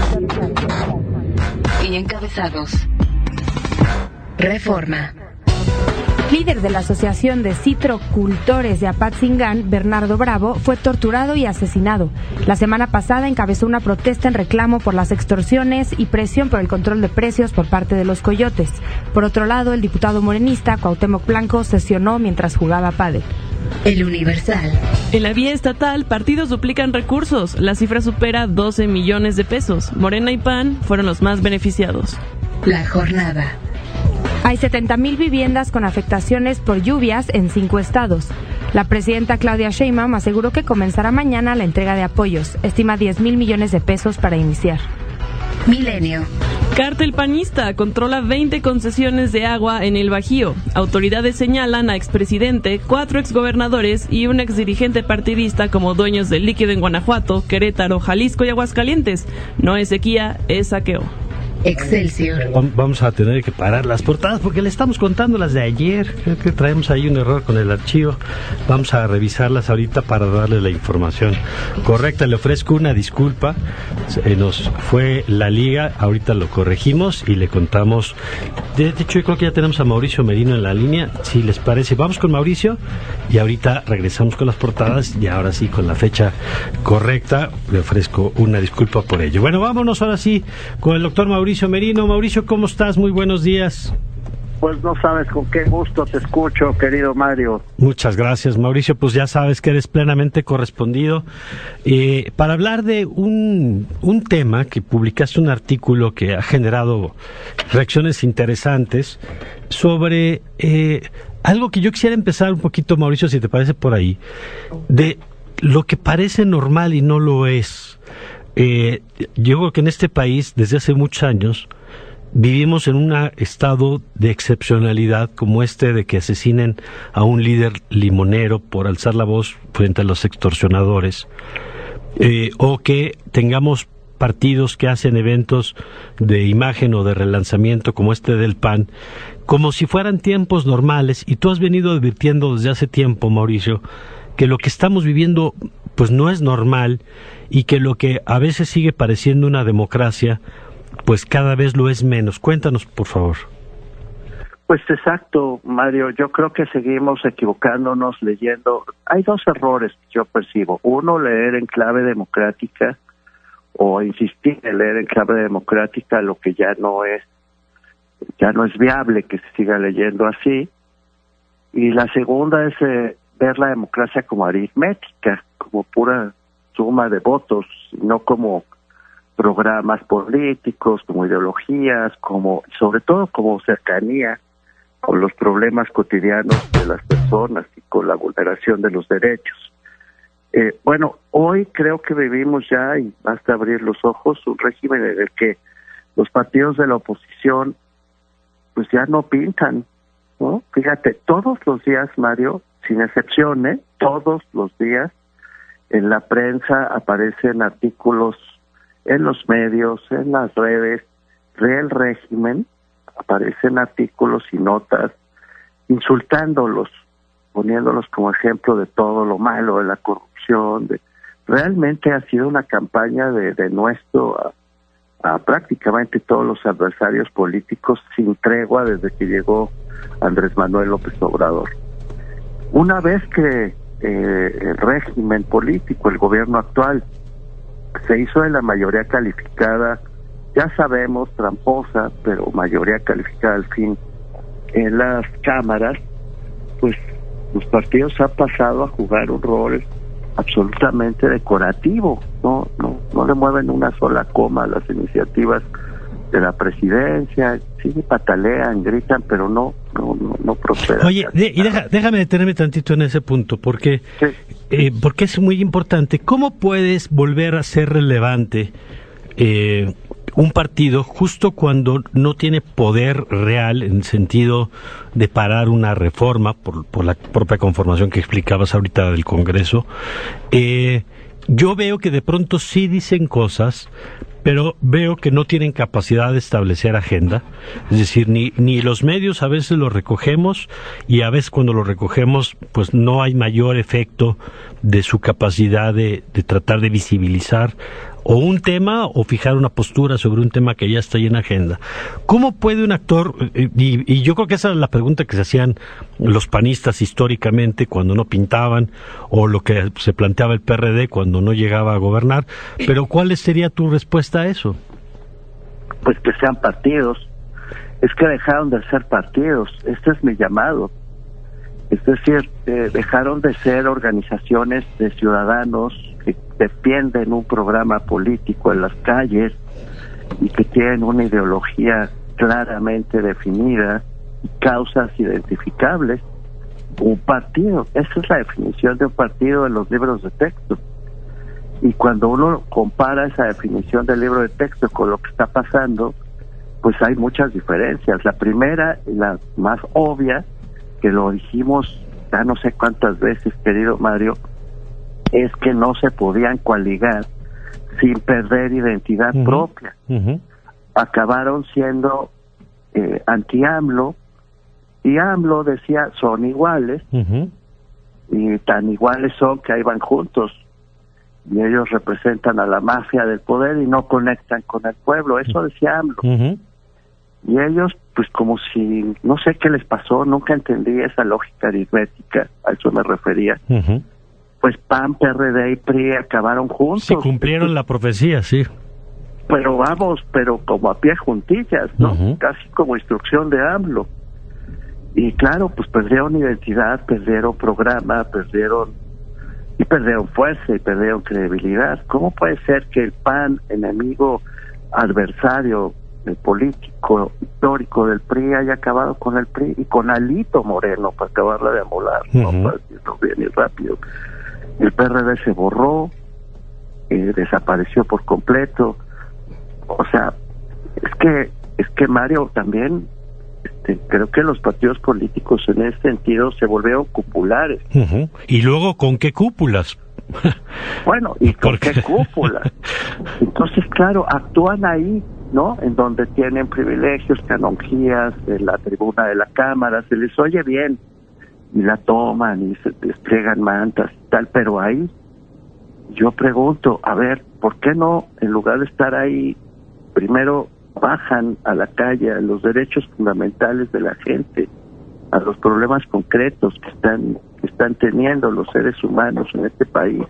S1: y encabezados. Reforma.
S6: Líder de la Asociación de Citrocultores de Apatzingán, Bernardo Bravo, fue torturado y asesinado. La semana pasada encabezó una protesta en reclamo por las extorsiones y presión por el control de precios por parte de los coyotes. Por otro lado, el diputado morenista Cuauhtémoc Blanco sesionó mientras jugaba pádel.
S1: El Universal.
S16: En la vía estatal, partidos duplican recursos. La cifra supera doce millones de pesos. Morena y P A N fueron los más beneficiados.
S1: La Jornada.
S6: Hay setenta mil viviendas con afectaciones por lluvias en cinco estados. La presidenta Claudia Sheinbaum aseguró que comenzará mañana la entrega de apoyos. Estima diez mil millones de pesos para iniciar.
S1: Milenio.
S16: Cártel panista controla veinte concesiones de agua en el Bajío. Autoridades señalan a expresidente, cuatro exgobernadores y un exdirigente partidista como dueños del líquido en Guanajuato, Querétaro, Jalisco y Aguascalientes. No es sequía, es saqueo.
S1: Excelsior.
S4: Vamos a tener que parar las portadas porque le estamos contando las de ayer. Creo que traemos ahí un error con el archivo. Vamos a revisarlas ahorita para darle la información correcta. Le ofrezco una disculpa. Se nos fue la liga. Ahorita lo corregimos y le contamos. De, de hecho, yo creo que ya tenemos a Mauricio Merino en la línea. Si les parece, vamos con Mauricio y ahorita regresamos con las portadas y ahora sí con la fecha correcta. Le ofrezco una disculpa por ello. Bueno, vámonos ahora sí con el doctor Mauricio Mauricio Merino. Mauricio, ¿cómo estás? Muy buenos días.
S17: Pues no sabes con qué gusto te escucho, querido Mario.
S4: Muchas gracias, Mauricio. Pues ya sabes que eres plenamente correspondido. Eh, para hablar de un, un tema que publicaste, un artículo que ha generado reacciones interesantes sobre eh, algo que yo quisiera empezar un poquito, Mauricio, si te parece por ahí, de lo que parece normal y no lo es. Eh, yo creo que en este país, desde hace muchos años, vivimos en un estado de excepcionalidad como este de que asesinen a un líder limonero por alzar la voz frente a los extorsionadores, eh, o que tengamos partidos que hacen eventos de imagen o de relanzamiento como este del P A N, como si fueran tiempos normales. Y tú has venido advirtiendo desde hace tiempo, Mauricio, que lo que estamos viviendo pues no es normal, y que lo que a veces sigue pareciendo una democracia pues cada vez lo es menos. Cuéntanos, por favor.
S17: Pues exacto, Mario. Yo creo que seguimos equivocándonos leyendo. Hay dos errores que yo percibo. Uno, leer en clave democrática o insistir en leer en clave democrática lo que ya no es, ya no es viable que se siga leyendo así. Y la segunda es eh, ver la democracia como aritmética, como pura suma de votos, no como programas políticos, como ideologías, como sobre todo como cercanía con los problemas cotidianos de las personas y con la vulneración de los derechos. Eh, bueno, hoy creo que vivimos ya, y basta abrir los ojos, un régimen en el que los partidos de la oposición pues ya no pintan, ¿no? Fíjate, todos los días, Mario, sin excepción, ¿eh? todos los días en la prensa aparecen artículos, en los medios, en las redes del régimen, aparecen artículos y notas insultándolos, poniéndolos como ejemplo de todo lo malo, de la corrupción. De... Realmente ha sido una campaña de, de nuestro a, a prácticamente todos los adversarios políticos sin tregua desde que llegó Andrés Manuel López Obrador. Una vez que eh, el régimen político, el gobierno actual, se hizo de la mayoría calificada, ya sabemos, tramposa, pero mayoría calificada al fin, en las cámaras, pues los partidos han pasado a jugar un rol absolutamente decorativo, no no no le mueven una sola coma a las iniciativas de la presidencia, sí patalean, gritan, pero no no no, no prosperan.
S4: Oye, de, y deja, déjame detenerme tantito en ese punto, porque sí. eh, porque es muy importante. ¿Cómo puedes volver a ser relevante eh, un partido justo cuando no tiene poder real en el sentido de parar una reforma por, por la propia conformación que explicabas ahorita del Congreso? Eh, yo veo que de pronto sí dicen cosas, pero veo que no tienen capacidad de establecer agenda. Es decir, ni, ni los medios a veces lo recogemos, y a veces cuando lo recogemos pues no hay mayor efecto de su capacidad de, de tratar de visibilizar o un tema o fijar una postura sobre un tema que ya está ahí en agenda. ¿Cómo puede un actor, y, y yo creo que esa es la pregunta que se hacían los panistas históricamente cuando no pintaban, o lo que se planteaba el P R D cuando no llegaba a gobernar, pero ¿cuál sería tu respuesta a eso?
S17: Pues que sean partidos. Es que dejaron de ser partidos, este es mi llamado. Es decir, eh, dejaron de ser organizaciones de ciudadanos que defienden un programa político en las calles y que tienen una ideología claramente definida y causas identificables. Un partido, esa es la definición de un partido en los libros de texto. Y cuando uno compara esa definición del libro de texto con lo que está pasando, pues hay muchas diferencias. La primera, la más obvia, que lo dijimos ya no sé cuántas veces, querido Mario, es que no se podían coaligar sin perder identidad uh-huh. propia. Uh-huh. Acabaron siendo eh, anti-AMLO, y AMLO decía son iguales, uh-huh. y tan iguales son que ahí van juntos, y ellos representan a la mafia del poder y no conectan con el pueblo. Eso decía AMLO. Uh-huh. Y ellos, pues como si, no sé qué les pasó, nunca entendí esa lógica aritmética, a eso me refería. Uh-huh. Pues P A N, P R D y P R I acabaron juntos.
S4: Sí, cumplieron la profecía, sí.
S17: Pero vamos, pero como a pie juntillas, ¿no? Uh-huh. Casi como instrucción de AMLO. y claro, pues perdieron identidad, perdieron programa, perdieron y perdieron fuerza y perdieron credibilidad. ¿Cómo puede ser que el P A N, enemigo, adversario el político histórico del P R I, haya acabado con el P R I y con Alito Moreno para acabarla de amolar, uh-huh. ¿no? Para decirlo bien y rápido. El P R D se borró, eh, desapareció por completo. O sea, es que es que Mario también, este, creo que los partidos políticos en ese sentido se volvieron cupulares.
S4: Uh-huh. Y luego, ¿con qué cúpulas?
S17: Bueno, ¿y con qué cúpulas? Entonces, claro, actúan ahí, ¿no? En donde tienen privilegios, canonjías, en la tribuna de la Cámara, se les oye bien, y la toman y se despliegan mantas y tal, pero ahí yo pregunto, a ver, ¿por qué no, en lugar de estar ahí, primero bajan a la calle a los derechos fundamentales de la gente, a los problemas concretos que están que están teniendo los seres humanos en este país?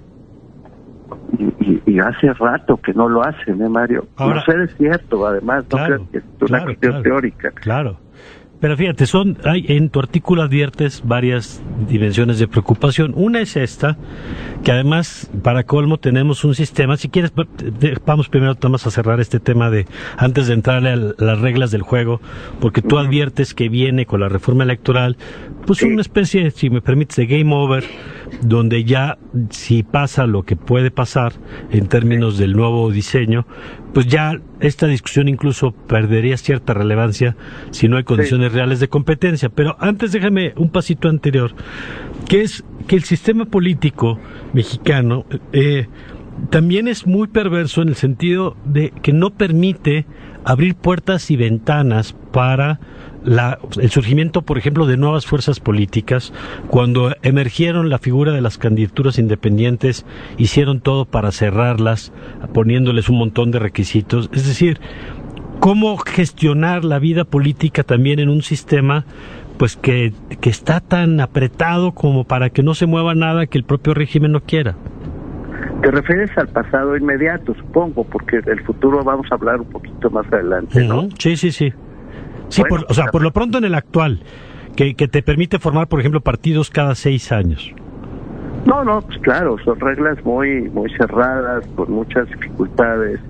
S17: Y, y, y hace rato que no lo hacen, ¿eh, Mario? Ahora, no sé, es cierto, además, no
S4: claro,
S17: creo que es una
S4: claro,
S17: cuestión
S4: claro,
S17: teórica.
S4: Claro. Pero fíjate, son hay en tu artículo adviertes varias dimensiones de preocupación. Una es esta, que además, para colmo, tenemos un sistema. Si quieres, vamos primero vamos a cerrar este tema de antes de entrarle a las reglas del juego, porque tú adviertes que viene con la reforma electoral, pues una especie, si me permites, de game over, donde ya si pasa lo que puede pasar en términos del nuevo diseño, pues ya esta discusión incluso perdería cierta relevancia si no hay condiciones sí. reales de competencia. Pero antes déjame un pasito anterior, que es que el sistema político mexicano eh, también es muy perverso en el sentido de que no permite abrir puertas y ventanas para la, el surgimiento, por ejemplo, de nuevas fuerzas políticas. Cuando emergieron la figura de las candidaturas independientes, hicieron todo para cerrarlas, poniéndoles un montón de requisitos. Es decir, cómo gestionar la vida política también en un sistema pues que, que está tan apretado como para que no se mueva nada que el propio régimen no quiera.
S17: Te refieres al pasado inmediato, supongo, porque del futuro vamos a hablar un poquito más adelante, ¿no?
S4: Uh-huh. Sí, sí, sí. Sí, bueno, por, o sea, por lo pronto en el actual, que, que te permite formar, por ejemplo, partidos cada seis años.
S17: No, no, pues claro, son reglas muy muy cerradas, con muchas dificultades,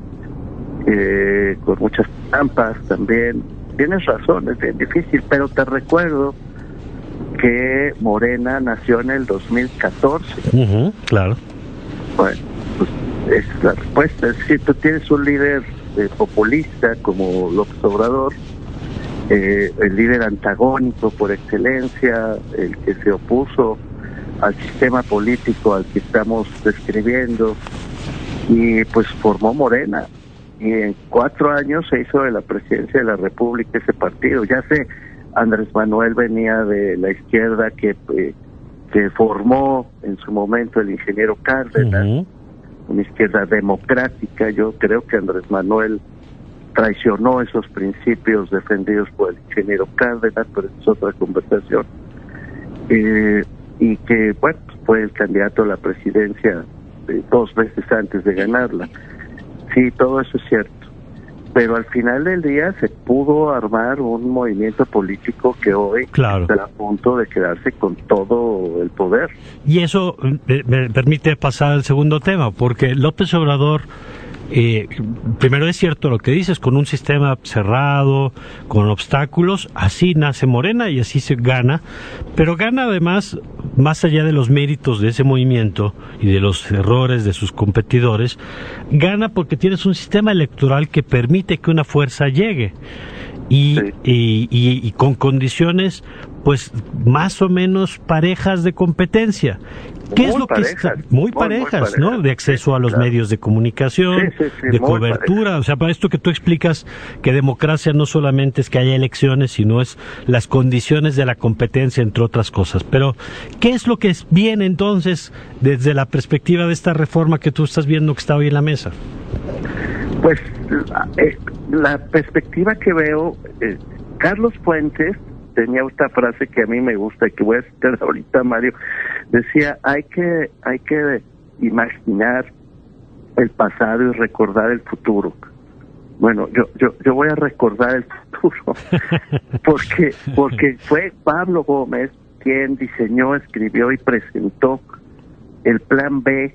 S17: eh, con muchas trampas también. Tienes razón, es bien difícil, pero te recuerdo que Morena nació en el dos mil catorce.
S4: Uh-huh, claro.
S17: Bueno, pues es la respuesta. Es decir, tú tienes un líder eh, populista como López Obrador, eh, el líder antagónico por excelencia, el que se opuso al sistema político al que estamos describiendo, y pues formó Morena. Y en cuatro años se hizo de la presidencia de la República ese partido. Ya sé, Andrés Manuel venía de la izquierda que... Eh, que formó en su momento el ingeniero Cárdenas, uh-huh. una izquierda democrática. Yo creo que Andrés Manuel traicionó esos principios defendidos por el ingeniero Cárdenas, pero es otra conversación. Eh, y que, bueno, fue el candidato a la presidencia eh, dos veces antes de ganarla. Sí, todo eso es cierto. Pero al final del día se pudo armar un movimiento político que hoy claro. está a punto de quedarse con todo el poder.
S4: Y eso me, me permite pasar al segundo tema, porque López Obrador, eh, primero es cierto lo que dices, con un sistema cerrado, con obstáculos, así nace Morena y así se gana, pero gana además, más allá de los méritos de ese movimiento y de los errores de sus competidores, gana porque tienes un sistema electoral que permite que una fuerza llegue y, sí. y, y, y con condiciones pues más o menos parejas de competencia. ¿Qué muy es lo parejas, que está muy, muy parejas, muy parejas, ¿no? De acceso a los claro. medios de comunicación, sí, sí, sí, de cobertura, parejas. O sea, para esto que tú explicas que democracia no solamente es que haya elecciones, sino es las condiciones de la competencia, entre otras cosas. Pero, ¿qué es lo que viene entonces desde la perspectiva de esta reforma que tú estás viendo que está hoy en la mesa?
S17: Pues la, eh, la perspectiva que veo, eh, Carlos Fuentes tenía esta frase que a mí me gusta y que voy a citar ahorita, Mario. Decía, hay que hay que imaginar el pasado y recordar el futuro. Bueno, yo, yo, yo voy a recordar el futuro, porque, porque fue Pablo Gómez quien diseñó, escribió y presentó el plan B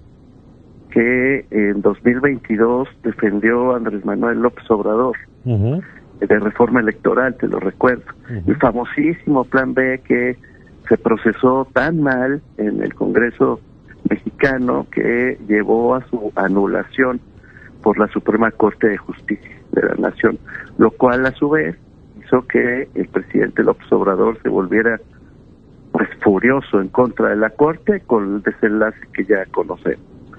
S17: que en dos mil veintidós defendió Andrés Manuel López Obrador, uh-huh. de reforma electoral, te lo recuerdo. Uh-huh. El famosísimo plan B que se procesó tan mal en el Congreso mexicano que llevó a su anulación por la Suprema Corte de Justicia de la Nación, lo cual a su vez hizo que el presidente López Obrador se volviera pues furioso en contra de la Corte con el desenlace que ya conocemos.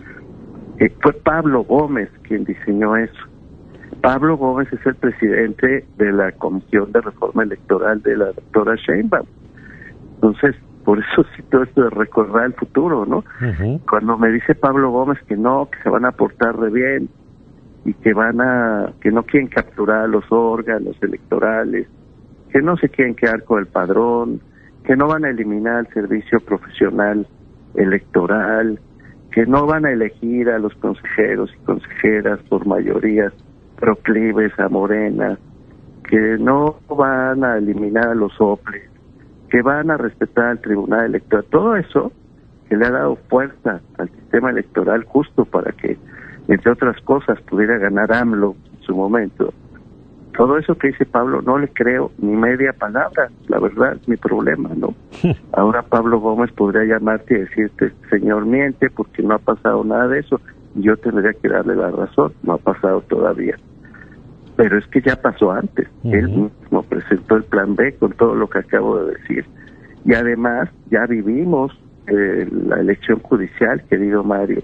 S17: Eh, fue Pablo Gómez quien diseñó eso. Pablo Gómez es el presidente de la Comisión de Reforma Electoral de la doctora Sheinbaum. Entonces, por eso cito esto de recordar el futuro, ¿no? Uh-huh. Cuando me dice Pablo Gómez que no, que se van a portar re bien y que van a, que no quieren capturar los órganos electorales, que no se quieren quedar con el padrón, que no van a eliminar el servicio profesional electoral, que no van a elegir a los consejeros y consejeras por mayorías proclives a Morena, que no van a eliminar a los soples, que van a respetar al Tribunal Electoral. Todo eso que le ha dado fuerza al sistema electoral justo para que, entre otras cosas, pudiera ganar AMLO en su momento. Todo eso que dice Pablo no le creo ni media palabra, la verdad es mi problema, ¿no? Ahora Pablo Gómez podría llamarte y decirte, señor, miente porque no ha pasado nada de eso, y yo tendría que darle la razón, no ha pasado todavía. Pero es que ya pasó antes, uh-huh. Él mismo presentó el plan B con todo lo que acabo de decir. Y además ya vivimos eh, la elección judicial, querido Mario,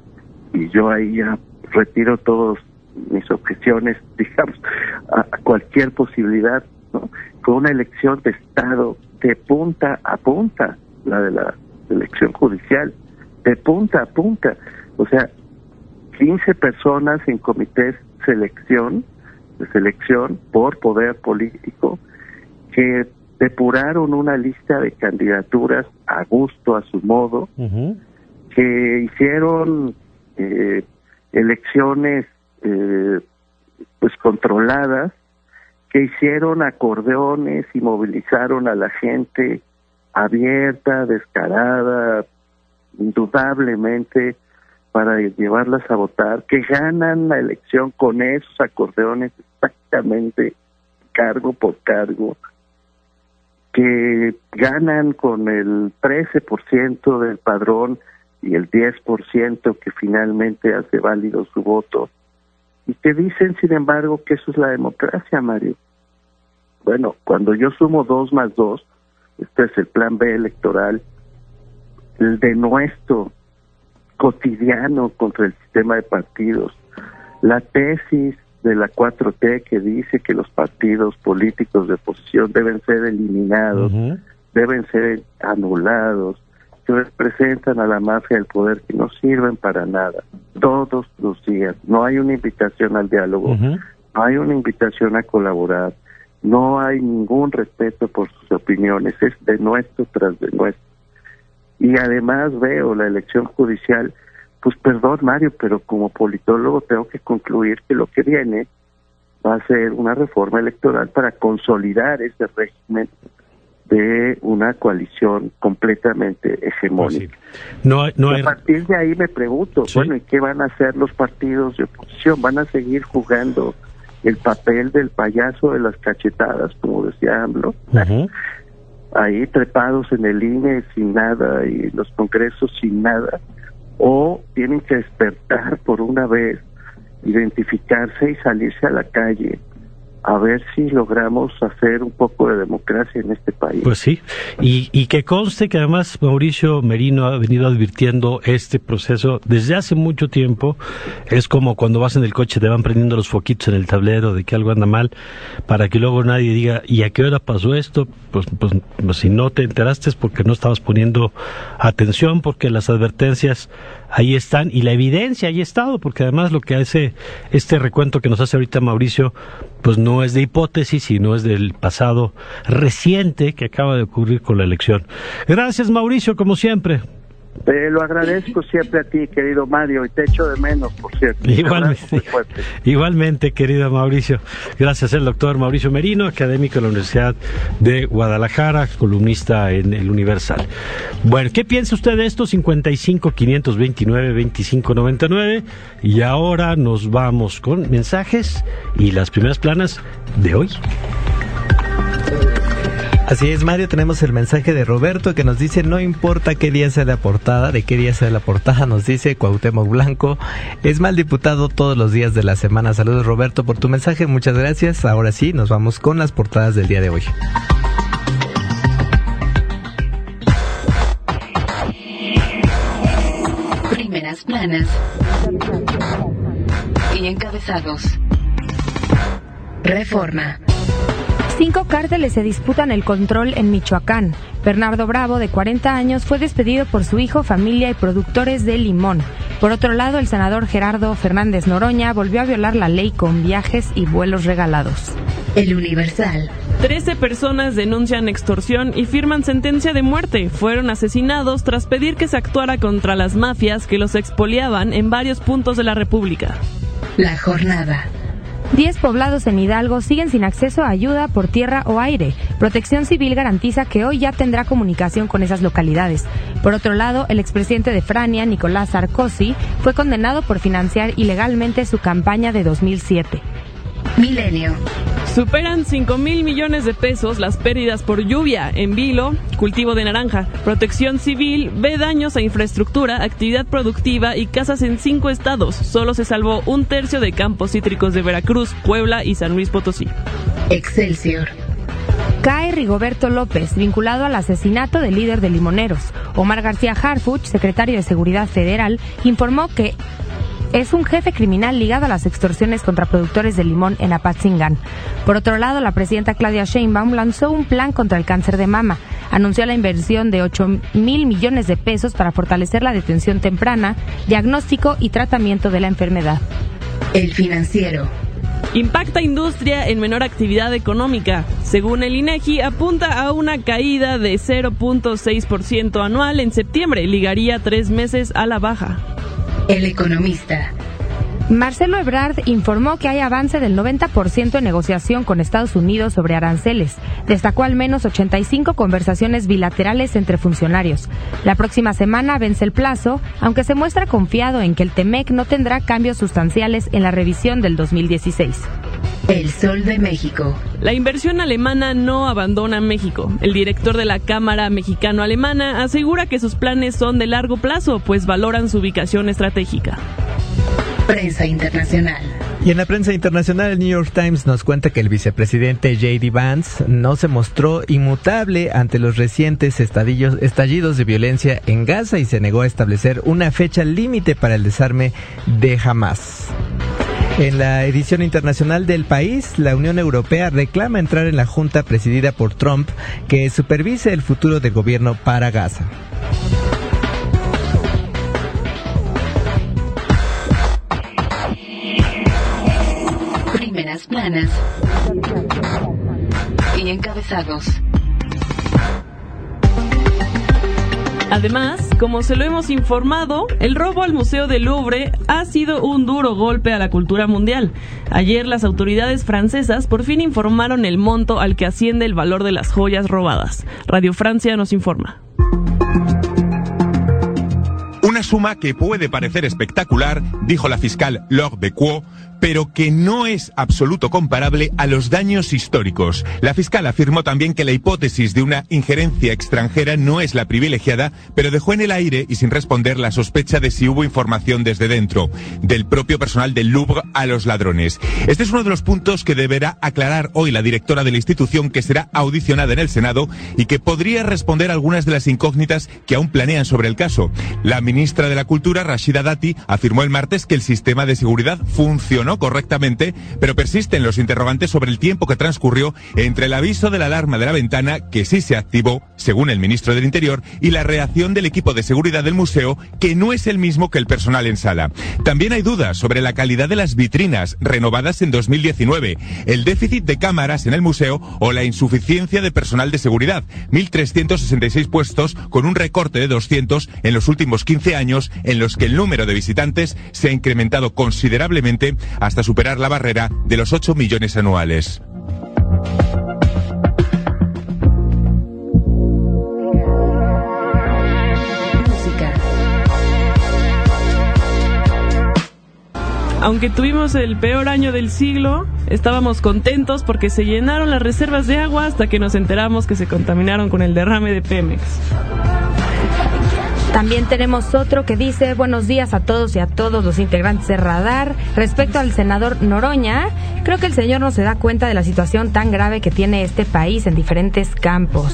S17: y yo ahí ya retiro todos mis objeciones, digamos, a, a cualquier posibilidad, ¿no? Con una elección de Estado de punta a punta, la de la elección judicial, de punta a punta, o sea, quince personas en comités selección, de selección por poder político, que depuraron una lista de candidaturas a gusto, a su modo, uh-huh. que hicieron eh, elecciones Eh, pues controladas, que hicieron acordeones y movilizaron a la gente abierta, descarada, indudablemente para llevarlas a votar, que ganan la elección con esos acordeones exactamente cargo por cargo, que ganan con el trece por ciento del padrón y el diez por ciento que finalmente hace válido su voto. Y te dicen, sin embargo, que eso es la democracia, Mario. Bueno, cuando yo sumo dos más dos, este es el plan B electoral, el denuesto cotidiano contra el sistema de partidos, la tesis de la cuatro T que dice que los partidos políticos de oposición deben ser eliminados, uh-huh. deben ser anulados, que representan a la mafia del poder, que no sirven para nada, todos los días. No hay una invitación al diálogo, uh-huh. no hay una invitación a colaborar, no hay ningún respeto por sus opiniones, es de nuestro tras de nuestro. Y además veo la elección judicial, pues perdón Mario, pero como politólogo tengo que concluir que lo que viene va a ser una reforma electoral para consolidar ese régimen de una coalición completamente hegemónica. Pues sí. no hay, no hay... A partir de ahí me pregunto, ¿sí? Bueno, ¿y qué van a hacer los partidos de oposición? ¿Van a seguir jugando el papel del payaso de las cachetadas, como decía AMLO? Uh-huh. Ahí trepados en el I N E sin nada y los congresos sin nada, o tienen que despertar por una vez, identificarse y salirse a la calle a ver si logramos hacer un poco de democracia en este país.
S4: Pues sí, y, y que conste que además Mauricio Merino ha venido advirtiendo este proceso desde hace mucho tiempo. Es como cuando vas en el coche, te van prendiendo los foquitos en el tablero de que algo anda mal, para que luego nadie diga, ¿y a qué hora pasó esto? Pues, pues, pues si no te enteraste es porque no estabas poniendo atención, porque las advertencias ahí están y la evidencia ahí ha estado, porque además lo que hace este recuento que nos hace ahorita Mauricio, pues no es de hipótesis, sino es del pasado reciente que acaba de ocurrir con la elección. Gracias, Mauricio, como siempre.
S17: Eh, lo agradezco siempre a ti, querido Mario, y te echo de menos, por cierto.
S4: Igualmente, igualmente, querido Mauricio. Gracias al doctor Mauricio Merino, académico de la Universidad de Guadalajara, columnista en El Universal. Bueno, ¿qué piensa usted de esto? cincuenta y cinco, quinientos veintinueve, veinticinco noventa y nueve. Y ahora nos vamos con mensajes y las primeras planas de hoy.
S5: Así es, Mario, tenemos el mensaje de Roberto que nos dice: no importa qué día sea la portada, de qué día sea la portada, nos dice Cuauhtémoc Blanco, es mal diputado todos los días de la semana. Saludos, Roberto, por tu mensaje, muchas gracias. Ahora sí, nos vamos con las portadas del día de hoy.
S1: Primeras planas y encabezados. Reforma.
S6: Cinco cárteles se disputan el control en Michoacán. Bernardo Bravo, de cuarenta años, fue despedido por su hijo, familia y productores de Limón. Por otro lado, el senador Gerardo Fernández Noroña volvió a violar la ley con viajes y vuelos regalados.
S1: El Universal.
S16: Trece personas denuncian extorsión y firman sentencia de muerte. Fueron asesinados tras pedir que se actuara contra las mafias que los expoliaban en varios puntos de la República.
S1: La Jornada.
S6: Diez poblados en Hidalgo siguen sin acceso a ayuda por tierra o aire. Protección Civil garantiza que hoy ya tendrá comunicación con esas localidades. Por otro lado, el expresidente de Frania, Nicolás Sarkozy, fue condenado por financiar ilegalmente su campaña de dos mil siete.
S1: Milenio.
S16: Superan cinco mil millones de pesos las pérdidas por lluvia en Vilo, cultivo de naranja. Protección Civil ve daños a infraestructura, actividad productiva y casas en cinco estados. Solo se salvó un tercio de campos cítricos de Veracruz, Puebla y San Luis Potosí.
S1: Excelsior.
S6: Cae Rigoberto López, vinculado al asesinato del líder de Limoneros. Omar García Harfuch, secretario de Seguridad Federal, informó que es un jefe criminal ligado a las extorsiones contra productores de limón en Apatzingán. Por otro lado, la presidenta Claudia Sheinbaum lanzó un plan contra el cáncer de mama. Anunció la inversión de ocho mil millones de pesos para fortalecer la detención temprana, diagnóstico y tratamiento de la enfermedad.
S1: El Financiero.
S16: Impacta industria en menor actividad económica. Según el INEGI, apunta a una caída de cero punto seis por ciento anual en septiembre. Ligaría tres meses a la baja.
S1: El Economista.
S6: Marcelo Ebrard informó que hay avance del noventa por ciento en negociación con Estados Unidos sobre aranceles. Destacó al menos ochenta y cinco conversaciones bilaterales entre funcionarios. La próxima semana vence el plazo, aunque se muestra confiado en que el TEMEC no tendrá cambios sustanciales en la revisión del dos mil dieciséis.
S1: El Sol de México.
S16: La inversión alemana no abandona México. El director de la Cámara Mexicano-Alemana asegura que sus planes son de largo plazo, pues valoran su ubicación estratégica.
S1: Prensa internacional.
S5: Y en la prensa internacional, el New York Times nos cuenta que el vicepresidente J D Vance no se mostró inmutable ante los recientes estadillos, estallidos de violencia en Gaza y se negó a establecer una fecha límite para el desarme de Hamás. En la edición internacional del País, la Unión Europea reclama entrar en la junta presidida por Trump que supervise el futuro del gobierno para Gaza.
S1: Primeras planas y encabezados.
S16: Además, como se lo hemos informado, el robo al Museo del Louvre ha sido un duro golpe a la cultura mundial. Ayer las autoridades francesas por fin informaron el monto al que asciende el valor de las joyas robadas. Radio Francia nos informa.
S18: Una suma que puede parecer espectacular, dijo la fiscal Laure Becquot, pero que no es absoluto comparable a los daños históricos. La fiscal afirmó también que la hipótesis de una injerencia extranjera no es la privilegiada, pero dejó en el aire y sin responder la sospecha de si hubo información desde dentro, del propio personal del Louvre a los ladrones. Este es uno de los puntos que deberá aclarar hoy la directora de la institución, que será audicionada en el Senado y que podría responder algunas de las incógnitas que aún planean sobre el caso. La ministra de la Cultura, Rashida Dati, afirmó el martes que el sistema de seguridad funciona funcionó correctamente, pero persisten los interrogantes sobre el tiempo que transcurrió entre el aviso de la alarma de la ventana, que sí se activó, según el ministro del Interior, y la reacción del equipo de seguridad del museo, que no es el mismo que el personal en sala. También hay dudas sobre la calidad de las vitrinas, renovadas en dos mil diecinueve, el déficit de cámaras en el museo o la insuficiencia de personal de seguridad, mil trescientos sesenta y seis puestos con un recorte de doscientos en los últimos quince años, en los que el número de visitantes se ha incrementado considerablemente hasta superar la barrera de los ocho millones anuales.
S16: Aunque tuvimos el peor año del siglo, estábamos contentos porque se llenaron las reservas de agua hasta que nos enteramos que se contaminaron con el derrame de Pemex.
S6: También tenemos otro que dice: buenos días a todos y a todos los integrantes de Radar. Respecto al senador Noroña, creo que el señor no se da cuenta de la situación tan grave que tiene este país en diferentes campos.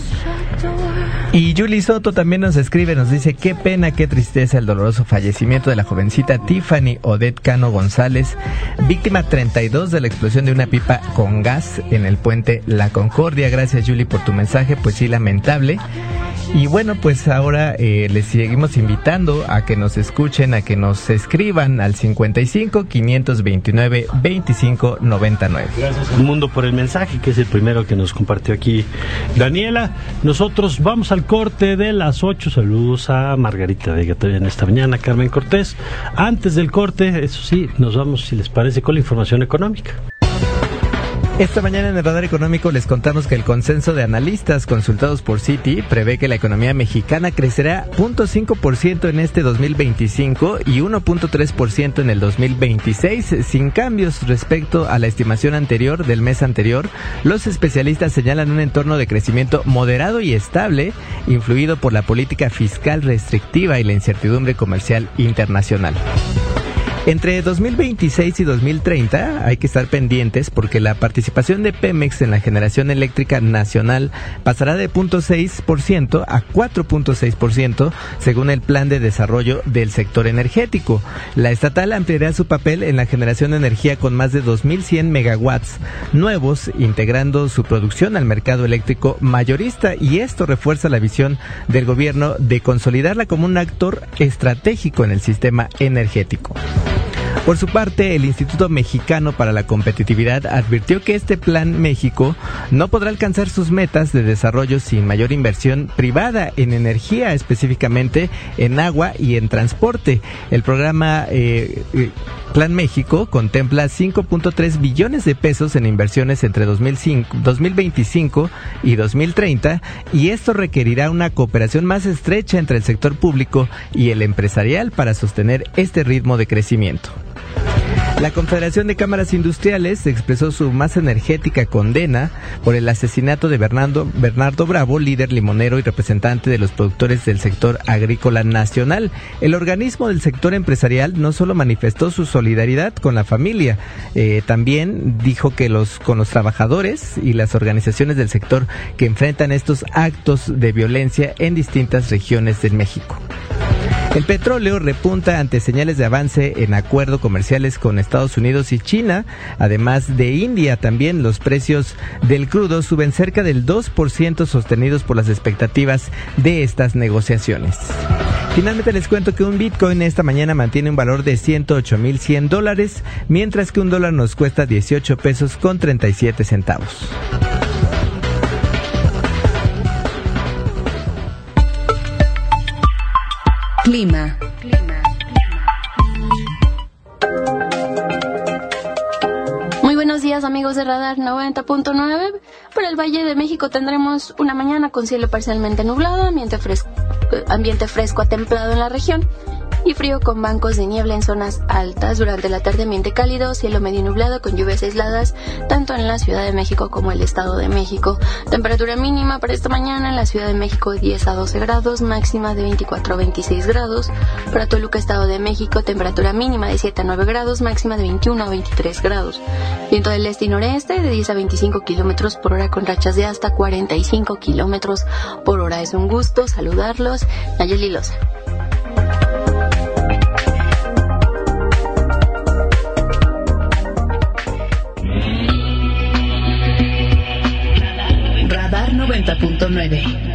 S5: Y Yuli Soto también nos escribe, nos dice: qué pena, qué tristeza el doloroso fallecimiento de la jovencita Tiffany Odette Cano González, víctima treinta y dos de la explosión de una pipa con gas en el puente La Concordia. Gracias, Yuli, por tu mensaje. Pues sí, lamentable. Y bueno, pues ahora eh, les seguimos invitando a que nos escuchen, a que nos escriban al cincuenta y cinco, quinientos veintinueve, veinticinco noventa y nueve.
S4: Gracias al mundo por el mensaje, que es el primero que nos compartió aquí Daniela. Nosotros vamos al corte de las ocho. Saludos a Margarita Vega todavía en esta mañana, Carmen Cortés. Antes del corte, eso sí, nos vamos, si les parece, con la información económica.
S5: Esta mañana en el Radar Económico les contamos que el consenso de analistas consultados por Citi prevé que la economía mexicana crecerá cero punto cinco por ciento en este dos mil veinticinco y uno punto tres por ciento en el dos mil veintiséis, sin cambios respecto a la estimación anterior del mes anterior. Los especialistas señalan un entorno de crecimiento moderado y estable, influido por la política fiscal restrictiva y la incertidumbre comercial internacional. Entre dos mil veintiséis y dos mil treinta hay que estar pendientes porque la participación de Pemex en la generación eléctrica nacional pasará de cero punto seis por ciento a cuatro punto seis por ciento según el plan de desarrollo del sector energético. La estatal ampliará su papel en la generación de energía con más de dos mil cien megawatts nuevos, integrando su producción al mercado eléctrico mayorista, y esto refuerza la visión del gobierno de consolidarla como un actor estratégico en el sistema energético. Por su parte, el Instituto Mexicano para la Competitividad advirtió que este Plan México no podrá alcanzar sus metas de desarrollo sin mayor inversión privada en energía, específicamente en agua y en transporte. El programa eh, Plan México contempla cinco punto tres billones de pesos en inversiones entre dos mil cinco, dos mil veinticinco y dos mil treinta, y esto requerirá una cooperación más estrecha entre el sector público y el empresarial para sostener este ritmo de crecimiento. La Confederación de Cámaras Industriales expresó su más energética condena por el asesinato de Bernardo, Bernardo Bravo, líder limonero y representante de los productores del sector agrícola nacional. El organismo del sector empresarial no solo manifestó su solidaridad con la familia, eh, también dijo que los con los trabajadores y las organizaciones del sector que enfrentan estos actos de violencia en distintas regiones de México. El petróleo repunta ante señales de avance en acuerdos comerciales con Estados Unidos y China. Además de India, también los precios del crudo suben cerca del dos por ciento, sostenidos por las expectativas de estas negociaciones. Finalmente les cuento que un Bitcoin esta mañana mantiene un valor de ciento ocho mil cien dólares, mientras que un dólar nos cuesta dieciocho pesos con treinta y siete centavos.
S1: Clima.
S19: Muy buenos días, amigos de Radar noventa punto nueve. Para el Valle de México tendremos una mañana con cielo parcialmente nublado, ambiente fresco, ambiente fresco a templado en la región y frío con bancos de niebla en zonas altas. Durante la tarde, ambiente cálido, cielo medio nublado con lluvias aisladas tanto en la Ciudad de México como el Estado de México. Temperatura mínima para esta mañana en la Ciudad de México diez a doce grados, máxima de veinticuatro a veintiséis grados. Para Toluca, Estado de México, temperatura mínima de siete a nueve grados, máxima de veintiuno a veintitrés grados. Viento del este y noreste de diez a veinticinco kilómetros por hora con rachas de hasta cuarenta y cinco kilómetros por hora. Es un gusto saludarlos. Nayeli Loza.
S1: punto nueve.